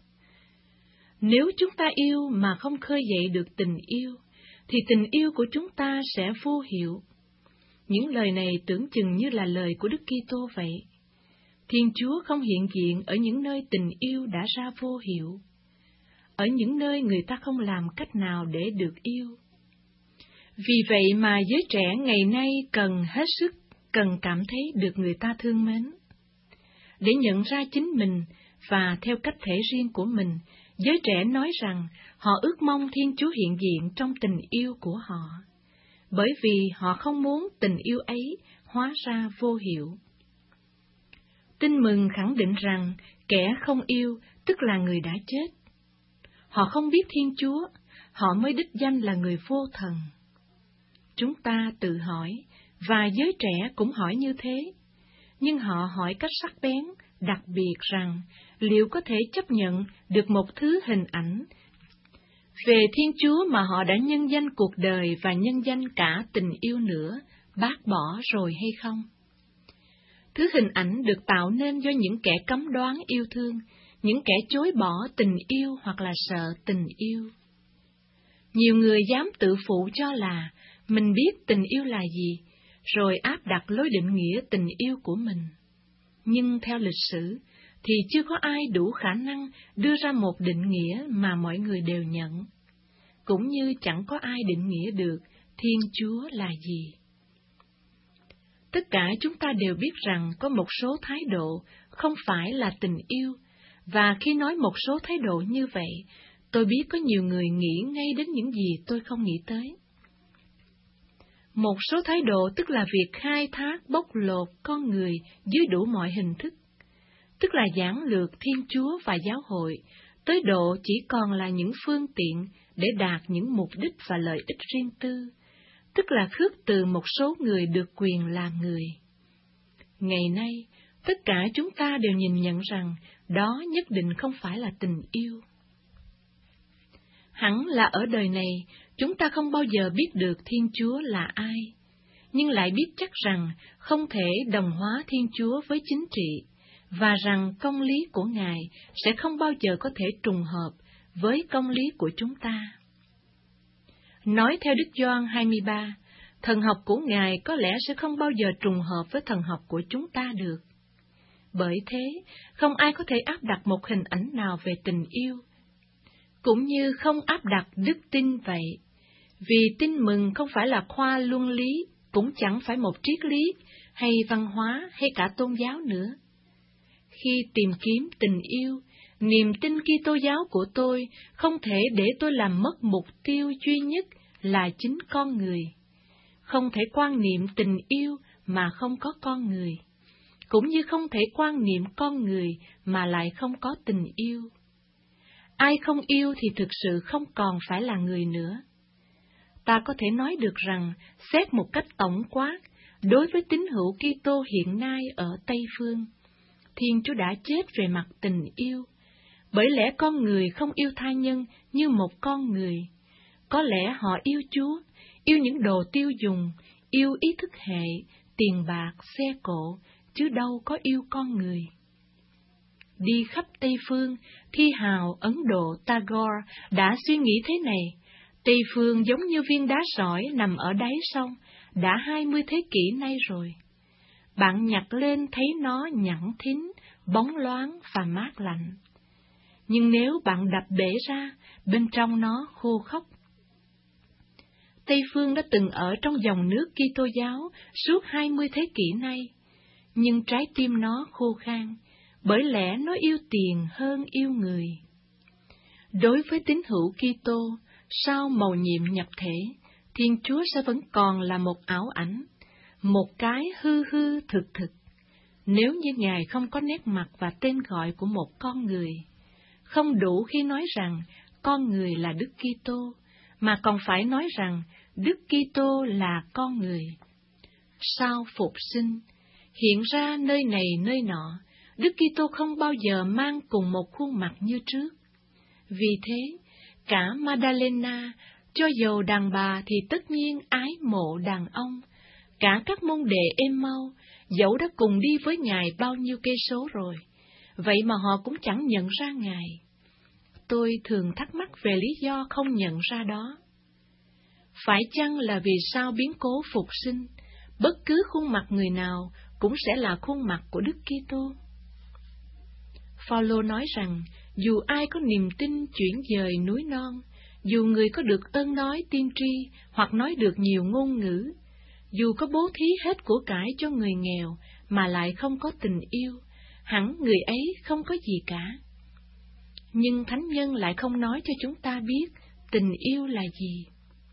Nếu chúng ta yêu mà không khơi dậy được tình yêu, thì tình yêu của chúng ta sẽ vô hiệu. Những lời này tưởng chừng như là lời của Đức Kitô vậy. Thiên Chúa không hiện diện ở những nơi tình yêu đã ra vô hiệu, ở những nơi người ta không làm cách nào để được yêu. Vì vậy mà giới trẻ ngày nay cần hết sức, cần cảm thấy được người ta thương mến. Để nhận ra chính mình và theo cách thể riêng của mình, giới trẻ nói rằng họ ước mong Thiên Chúa hiện diện trong tình yêu của họ, bởi vì họ không muốn tình yêu ấy hóa ra vô hiệu. Tin mừng khẳng định rằng kẻ không yêu tức là người đã chết. Họ không biết Thiên Chúa, họ mới đích danh là người vô thần. Chúng ta tự hỏi, và giới trẻ cũng hỏi như thế, nhưng họ hỏi cách sắc bén, đặc biệt rằng liệu có thể chấp nhận được một thứ hình ảnh về Thiên Chúa mà họ đã nhân danh cuộc đời và nhân danh cả tình yêu nữa, bác bỏ rồi hay không? Thứ hình ảnh được tạo nên do những kẻ cấm đoán yêu thương, những kẻ chối bỏ tình yêu hoặc là sợ tình yêu. Nhiều người dám tự phụ cho là mình biết tình yêu là gì, rồi áp đặt lối định nghĩa tình yêu của mình. Nhưng theo lịch sử, thì chưa có ai đủ khả năng đưa ra một định nghĩa mà mọi người đều nhận, cũng như chẳng có ai định nghĩa được Thiên Chúa là gì. Tất cả chúng ta đều biết rằng có một số thái độ không phải là tình yêu, Và khi nói một số thái độ như vậy, tôi biết có nhiều người nghĩ ngay đến những gì tôi không nghĩ tới. Một số thái độ tức là việc khai thác, bóc lột con người dưới đủ mọi hình thức, tức là giản lược Thiên Chúa và giáo hội, tới độ chỉ còn là những phương tiện để đạt những mục đích và lợi ích riêng tư, tức là khước từ một số người được quyền làm người. Ngày nay, tất cả chúng ta đều nhìn nhận rằng đó nhất định không phải là tình yêu. Hẳn là ở đời này, chúng ta không bao giờ biết được Thiên Chúa là ai, nhưng lại biết chắc rằng không thể đồng hóa Thiên Chúa với chính trị, và rằng công lý của Ngài sẽ không bao giờ có thể trùng hợp với công lý của chúng ta. Nói theo Đức Gioan 23, thần học của Ngài có lẽ sẽ không bao giờ trùng hợp với thần học của chúng ta được. Bởi thế, không ai có thể áp đặt một hình ảnh nào về tình yêu, cũng như không áp đặt đức tin vậy, vì tin mừng không phải là khoa luân lý, cũng chẳng phải một triết lý, hay văn hóa, hay cả tôn giáo nữa. Khi tìm kiếm tình yêu, niềm tin Kitô giáo của tôi không thể để tôi làm mất mục tiêu duy nhất là chính con người. Không thể quan niệm tình yêu mà không có con người, cũng như không thể quan niệm con người mà lại không có tình yêu. Ai không yêu thì thực sự không còn phải là người nữa. Ta có thể nói được rằng, xét một cách tổng quát, đối với tín hữu Kitô hiện nay ở Tây Phương, Thiên Chúa đã chết về mặt tình yêu, bởi lẽ con người không yêu tha nhân như một con người. Có lẽ họ yêu Chúa, yêu những đồ tiêu dùng, yêu ý thức hệ, tiền bạc, xe cộ, chứ đâu có yêu con người. Đi khắp Tây Phương, thi hào Ấn Độ Tagore đã suy nghĩ thế này: Tây Phương giống như viên đá sỏi nằm ở đáy sông, đã 20 thế kỷ nay rồi. Bạn nhặt lên thấy nó nhẵn thính, bóng loáng và mát lạnh. Nhưng nếu bạn đập bể ra, bên trong nó khô khốc. Tây Phương đã từng ở trong dòng nước Kitô giáo suốt 20 thế kỷ nay, nhưng trái tim nó khô khan, bởi lẽ nó yêu tiền hơn yêu người. Đối với tín hữu Kitô, sau mầu nhiệm nhập thể, Thiên Chúa sẽ vẫn còn là một ảo ảnh, một cái hư hư thực thực, nếu như Ngài không có nét mặt và tên gọi của một con người. Không đủ khi nói rằng con người là Đức Kitô, mà còn phải nói rằng Đức Kitô là con người. Sau phục sinh, hiện ra nơi này nơi nọ, Đức Kitô không bao giờ mang cùng một khuôn mặt như trước. Vì thế, cả Madalena, cho dầu đàn bà thì tất nhiên ái mộ đàn ông, cả các môn đệ Êm-mau, dẫu đã cùng đi với Ngài bao nhiêu cây số rồi, vậy mà họ cũng chẳng nhận ra Ngài. Tôi thường thắc mắc về lý do không nhận ra đó. Phải chăng là vì sao biến cố phục sinh, bất cứ khuôn mặt người nào cũng sẽ là khuôn mặt của Đức Kitô? Phaolô nói rằng, dù ai có niềm tin chuyển dời núi non, dù người có được ơn nói tiên tri hoặc nói được nhiều ngôn ngữ, dù có bố thí hết của cải cho người nghèo mà lại không có tình yêu, hẳn người ấy không có gì cả. Nhưng Thánh Nhân lại không nói cho chúng ta biết tình yêu là gì.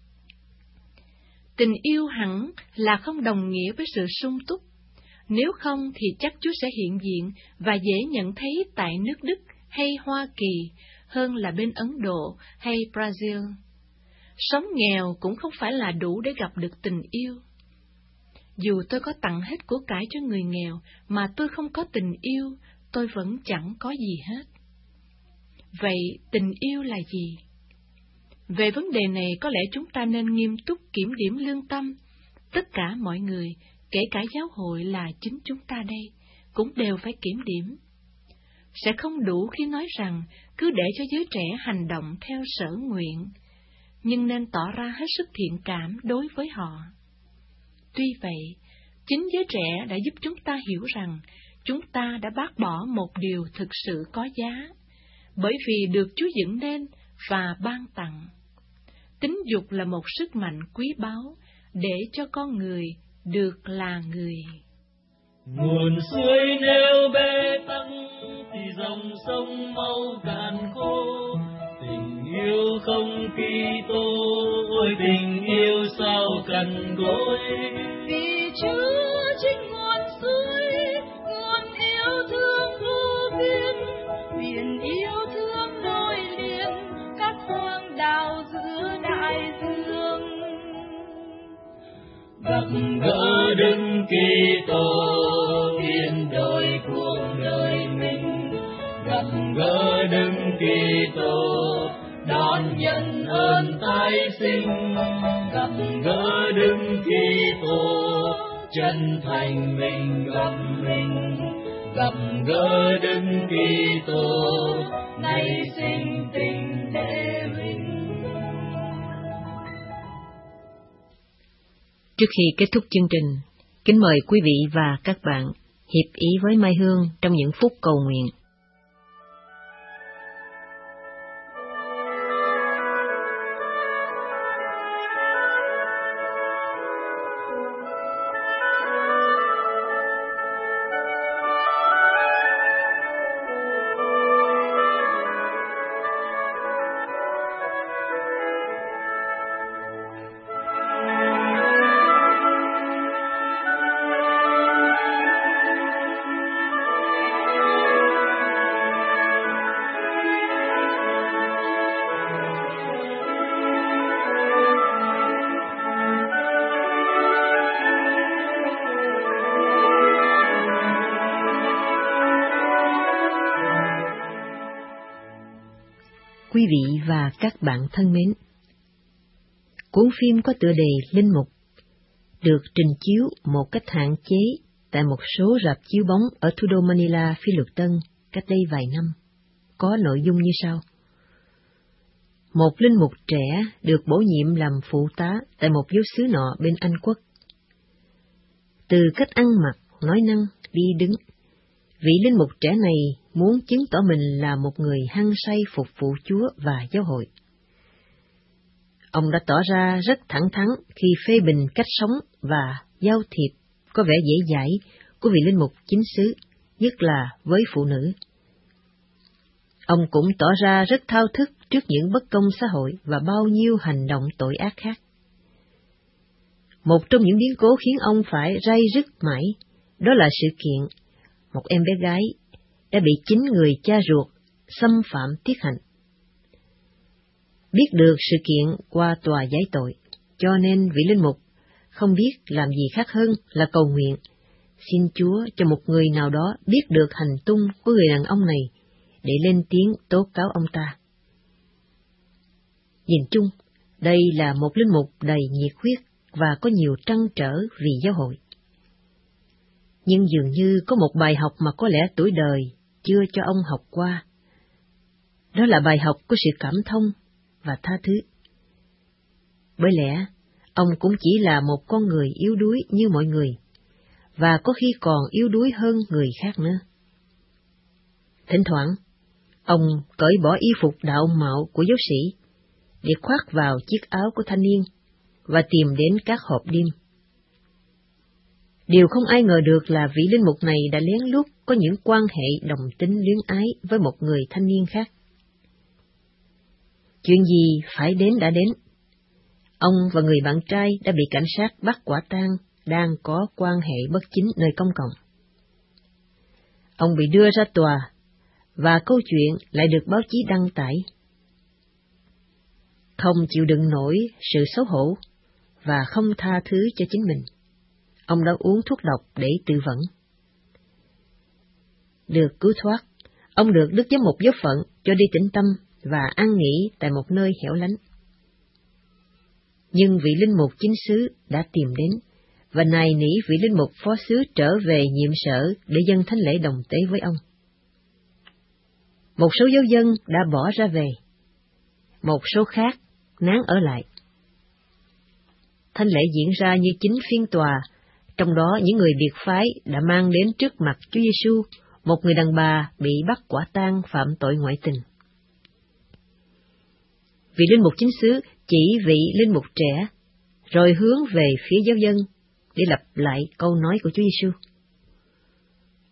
Tình yêu hẳn là không đồng nghĩa với sự sung túc, nếu không thì chắc Chúa sẽ hiện diện và dễ nhận thấy tại nước Đức hay Hoa Kỳ hơn là bên Ấn Độ hay Brazil. Sống nghèo cũng không phải là đủ để gặp được tình yêu. Dù tôi có tặng hết của cải cho người nghèo mà tôi không có tình yêu, tôi vẫn chẳng có gì hết. Vậy tình yêu là gì? Về vấn đề này có lẽ chúng ta nên nghiêm túc kiểm điểm lương tâm. Tất cả mọi người, kể cả giáo hội là chính chúng ta đây, cũng đều phải kiểm điểm. Sẽ không đủ khi nói rằng cứ để cho giới trẻ hành động theo sở nguyện, nhưng nên tỏ ra hết sức thiện cảm đối với họ. Tuy vậy, chính giới trẻ đã giúp chúng ta hiểu rằng chúng ta đã bác bỏ một điều thực sự có giá, bởi vì được Chúa dựng nên và ban tặng. Tính dục là một sức mạnh quý báu để cho con người được là người. Nguồn suối nếu bê tắc thì dòng sông mau cạn khô. Tình yêu không Kitô, ôi tình yêu sao cằn cỗi. Vì Chúa chính nguồn suối, nguồn yêu thương vô biên, biển yêu thương nối liền các hoang đảo giữa đại dương. Gặp gỡ Đức Kitô biến đổi cuộc đời mình, gặp gỡ Đức Kitô đón nhận ơn tái sinh, gặp gỡ Đức Kitô chân thành mình gặp mình, gặp gỡ Đức Kitô nay sinh tình để mình. Trước khi kết thúc chương trình, kính mời quý vị và các bạn hiệp ý với Mai Hương trong những phút cầu nguyện. Quý vị và các bạn thân mến, cuốn phim có tựa đề Linh Mục được trình chiếu một cách hạn chế tại một số rạp chiếu bóng ở thủ đô Manila, Phi Luật Tân cách đây vài năm, có nội dung như sau. Một linh mục trẻ được bổ nhiệm làm phụ tá tại một giáo xứ nọ bên Anh Quốc. Từ cách ăn mặc, nói năng, đi đứng, vị linh mục trẻ này muốn chứng tỏ mình là một người hăng say phục vụ Chúa và giáo hội. Ông đã tỏ ra rất thẳng thắn khi phê bình cách sống và giao thiệp có vẻ dễ dãi của vị linh mục chính xứ, nhất là với phụ nữ. Ông cũng tỏ ra rất thao thức trước những bất công xã hội và bao nhiêu hành động tội ác khác. Một trong những biến cố khiến ông phải ray rứt mãi, đó là sự kiện một em bé gái đã bị chính người cha ruột xâm phạm tiết hạnh. Biết được sự kiện qua tòa giải tội, cho nên vị linh mục không biết làm gì khác hơn là cầu nguyện, xin Chúa cho một người nào đó biết được hành tung của người đàn ông này để lên tiếng tố cáo ông ta. Nhìn chung, đây là một linh mục đầy nhiệt huyết và có nhiều trăn trở vì giáo hội. Nhưng dường như có một bài học mà có lẽ tuổi đời chưa cho ông học qua. Đó là bài học của sự cảm thông và tha thứ. Bởi lẽ, ông cũng chỉ là một con người yếu đuối như mọi người, và có khi còn yếu đuối hơn người khác nữa. Thỉnh thoảng, ông cởi bỏ y phục đạo mạo của giáo sĩ để khoác vào chiếc áo của thanh niên và tìm đến các hộp đêm. Điều không ai ngờ được là vị linh mục này đã lén lút có những quan hệ đồng tính luyến ái với một người thanh niên khác. Chuyện gì phải đến đã đến. Ông và người bạn trai đã bị cảnh sát bắt quả tang đang có quan hệ bất chính nơi công cộng. Ông bị đưa ra tòa, và câu chuyện lại được báo chí đăng tải. Không chịu đựng nổi sự xấu hổ và không tha thứ cho chính mình, ông đã uống thuốc độc để tự vẫn. Được cứu thoát, ông được Đức Giám mục giáo phận cho đi tĩnh tâm và an nghỉ tại một nơi hẻo lánh. Nhưng vị linh mục chính xứ đã tìm đến và nài nỉ vị linh mục phó xứ trở về nhiệm sở để dâng thánh lễ đồng tế với ông. Một số giáo dân đã bỏ ra về, một số khác nán ở lại. Thánh lễ diễn ra như chính phiên tòa, trong đó những người biệt phái đã mang đến trước mặt Chúa Giêsu một người đàn bà bị bắt quả tang phạm tội ngoại tình. Vị linh mục chính xứ chỉ vị linh mục trẻ, rồi hướng về phía giáo dân để lặp lại câu nói của Chúa Giêsu.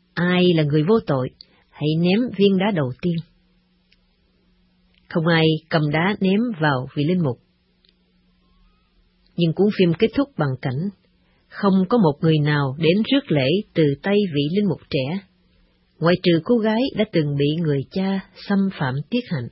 ai là người vô tội, hãy ném viên đá đầu tiên. Không ai cầm đá ném vào vị linh mục. Nhưng cuốn phim kết thúc bằng cảnh không có một người nào đến rước lễ từ tay vị linh mục trẻ, ngoại trừ cô gái đã từng bị người cha xâm phạm tiết hạnh.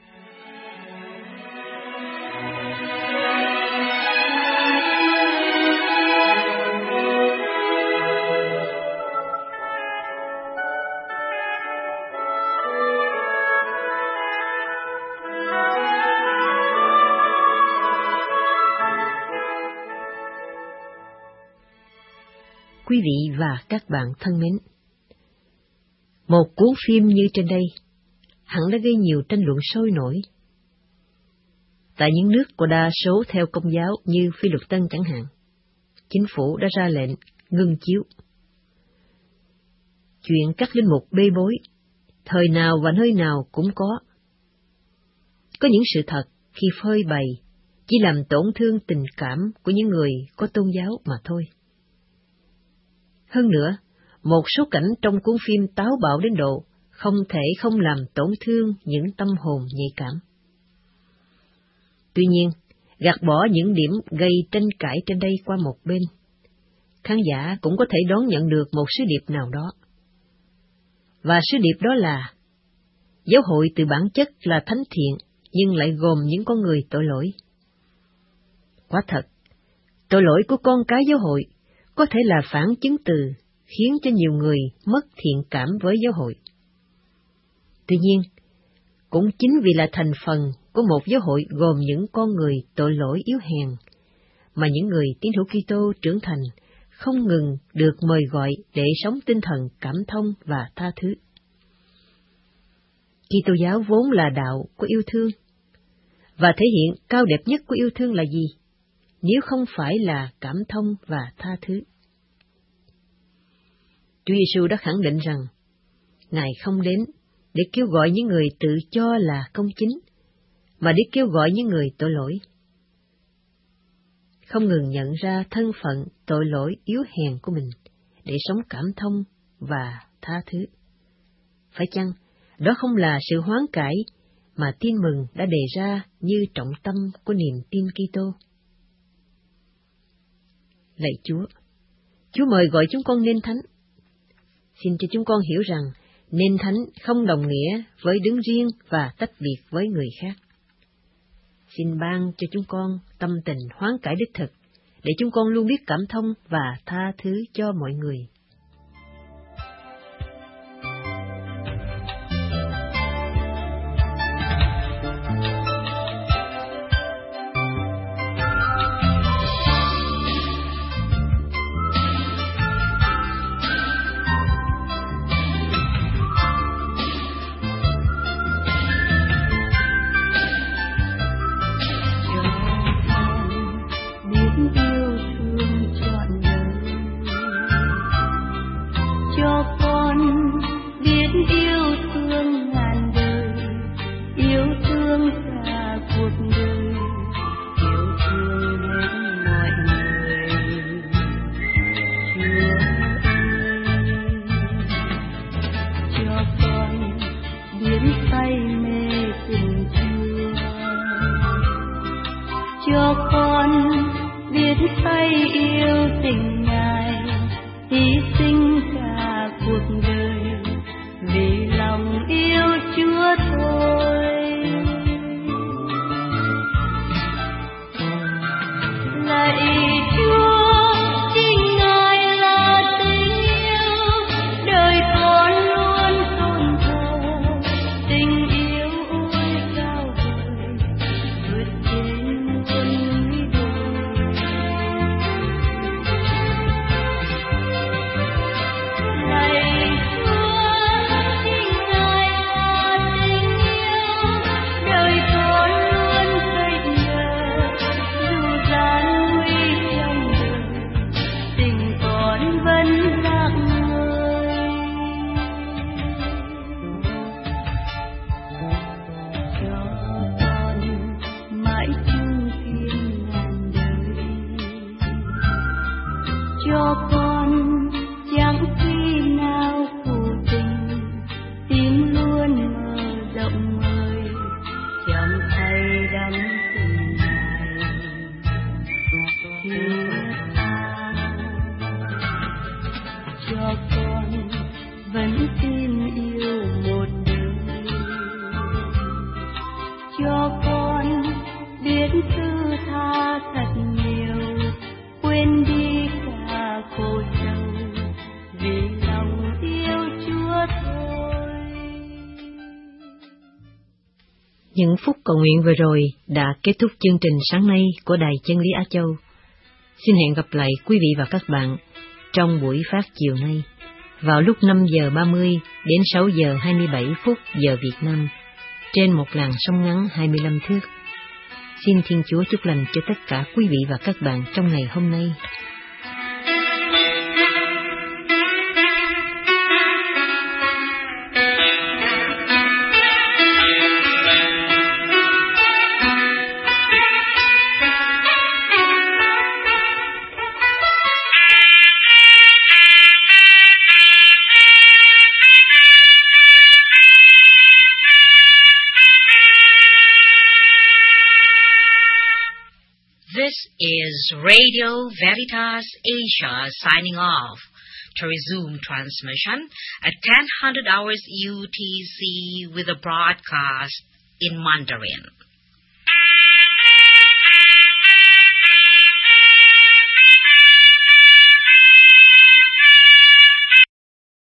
Quý vị và các bạn thân mến, một cuốn phim như trên đây hẳn đã gây nhiều tranh luận sôi nổi. Tại những nước có đa số theo Công giáo như Phi Luật Tân chẳng hạn, chính phủ đã ra lệnh ngưng chiếu. Chuyện các linh mục bê bối, thời nào và nơi nào cũng có. Có những sự thật khi phơi bày chỉ làm tổn thương tình cảm của những người có tôn giáo mà thôi. Hơn nữa, một số cảnh trong cuốn phim táo bạo đến độ không thể không làm tổn thương những tâm hồn nhạy cảm. Tuy nhiên, gạt bỏ những điểm gây tranh cãi trên đây qua một bên, khán giả cũng có thể đón nhận được một sứ điệp nào đó. Và sứ điệp đó là, giáo hội từ bản chất là thánh thiện, nhưng lại gồm những con người tội lỗi. Quả thật, tội lỗi của con cái giáo hội có thể là phản chứng từ khiến cho nhiều người mất thiện cảm với giáo hội. Tuy nhiên, cũng chính vì là thành phần của một giáo hội gồm những con người tội lỗi yếu hèn, mà những người tín hữu Kitô trưởng thành không ngừng được mời gọi để sống tinh thần cảm thông và tha thứ. Kitô giáo vốn là đạo của yêu thương, và thể hiện cao đẹp nhất của yêu thương là gì, nếu không phải là cảm thông và tha thứ? Chúa Giêsu đã khẳng định rằng, Ngài không đến để kêu gọi những người tự cho là công chính, mà để kêu gọi những người tội lỗi. Không ngừng nhận ra thân phận tội lỗi yếu hèn của mình, để sống cảm thông và tha thứ. Phải chăng, đó không là sự hoán cải mà Tin Mừng đã đề ra như trọng tâm của niềm tin Kitô? Lạy Chúa, Chúa mời gọi chúng con nên thánh. Xin cho chúng con hiểu rằng nên thánh không đồng nghĩa với đứng riêng và tách biệt với người khác. Xin ban cho chúng con tâm tình hoán cải đích thực, để chúng con luôn biết cảm thông và tha thứ cho mọi người. cho con vẫn tin yêu một đời, cho con biết thứ tha thật nhiều, quên đi cả khổ sầu vì lòng yêu Chúa thôi. Những phút cầu nguyện vừa rồi đã kết thúc chương trình sáng nay của Đài Chân Lý Á Châu. Xin hẹn gặp lại quý vị và các bạn trong buổi phát chiều nay vào lúc 5 giờ 30 đến 6 giờ 27 phút giờ Việt Nam trên một làn sóng ngắn 25 thước. Xin Thiên Chúa chúc lành cho tất cả quý vị và các bạn trong ngày hôm nay. This is Radio Veritas Asia signing off. To resume transmission at 10:00 hours UTC with a broadcast in Mandarin.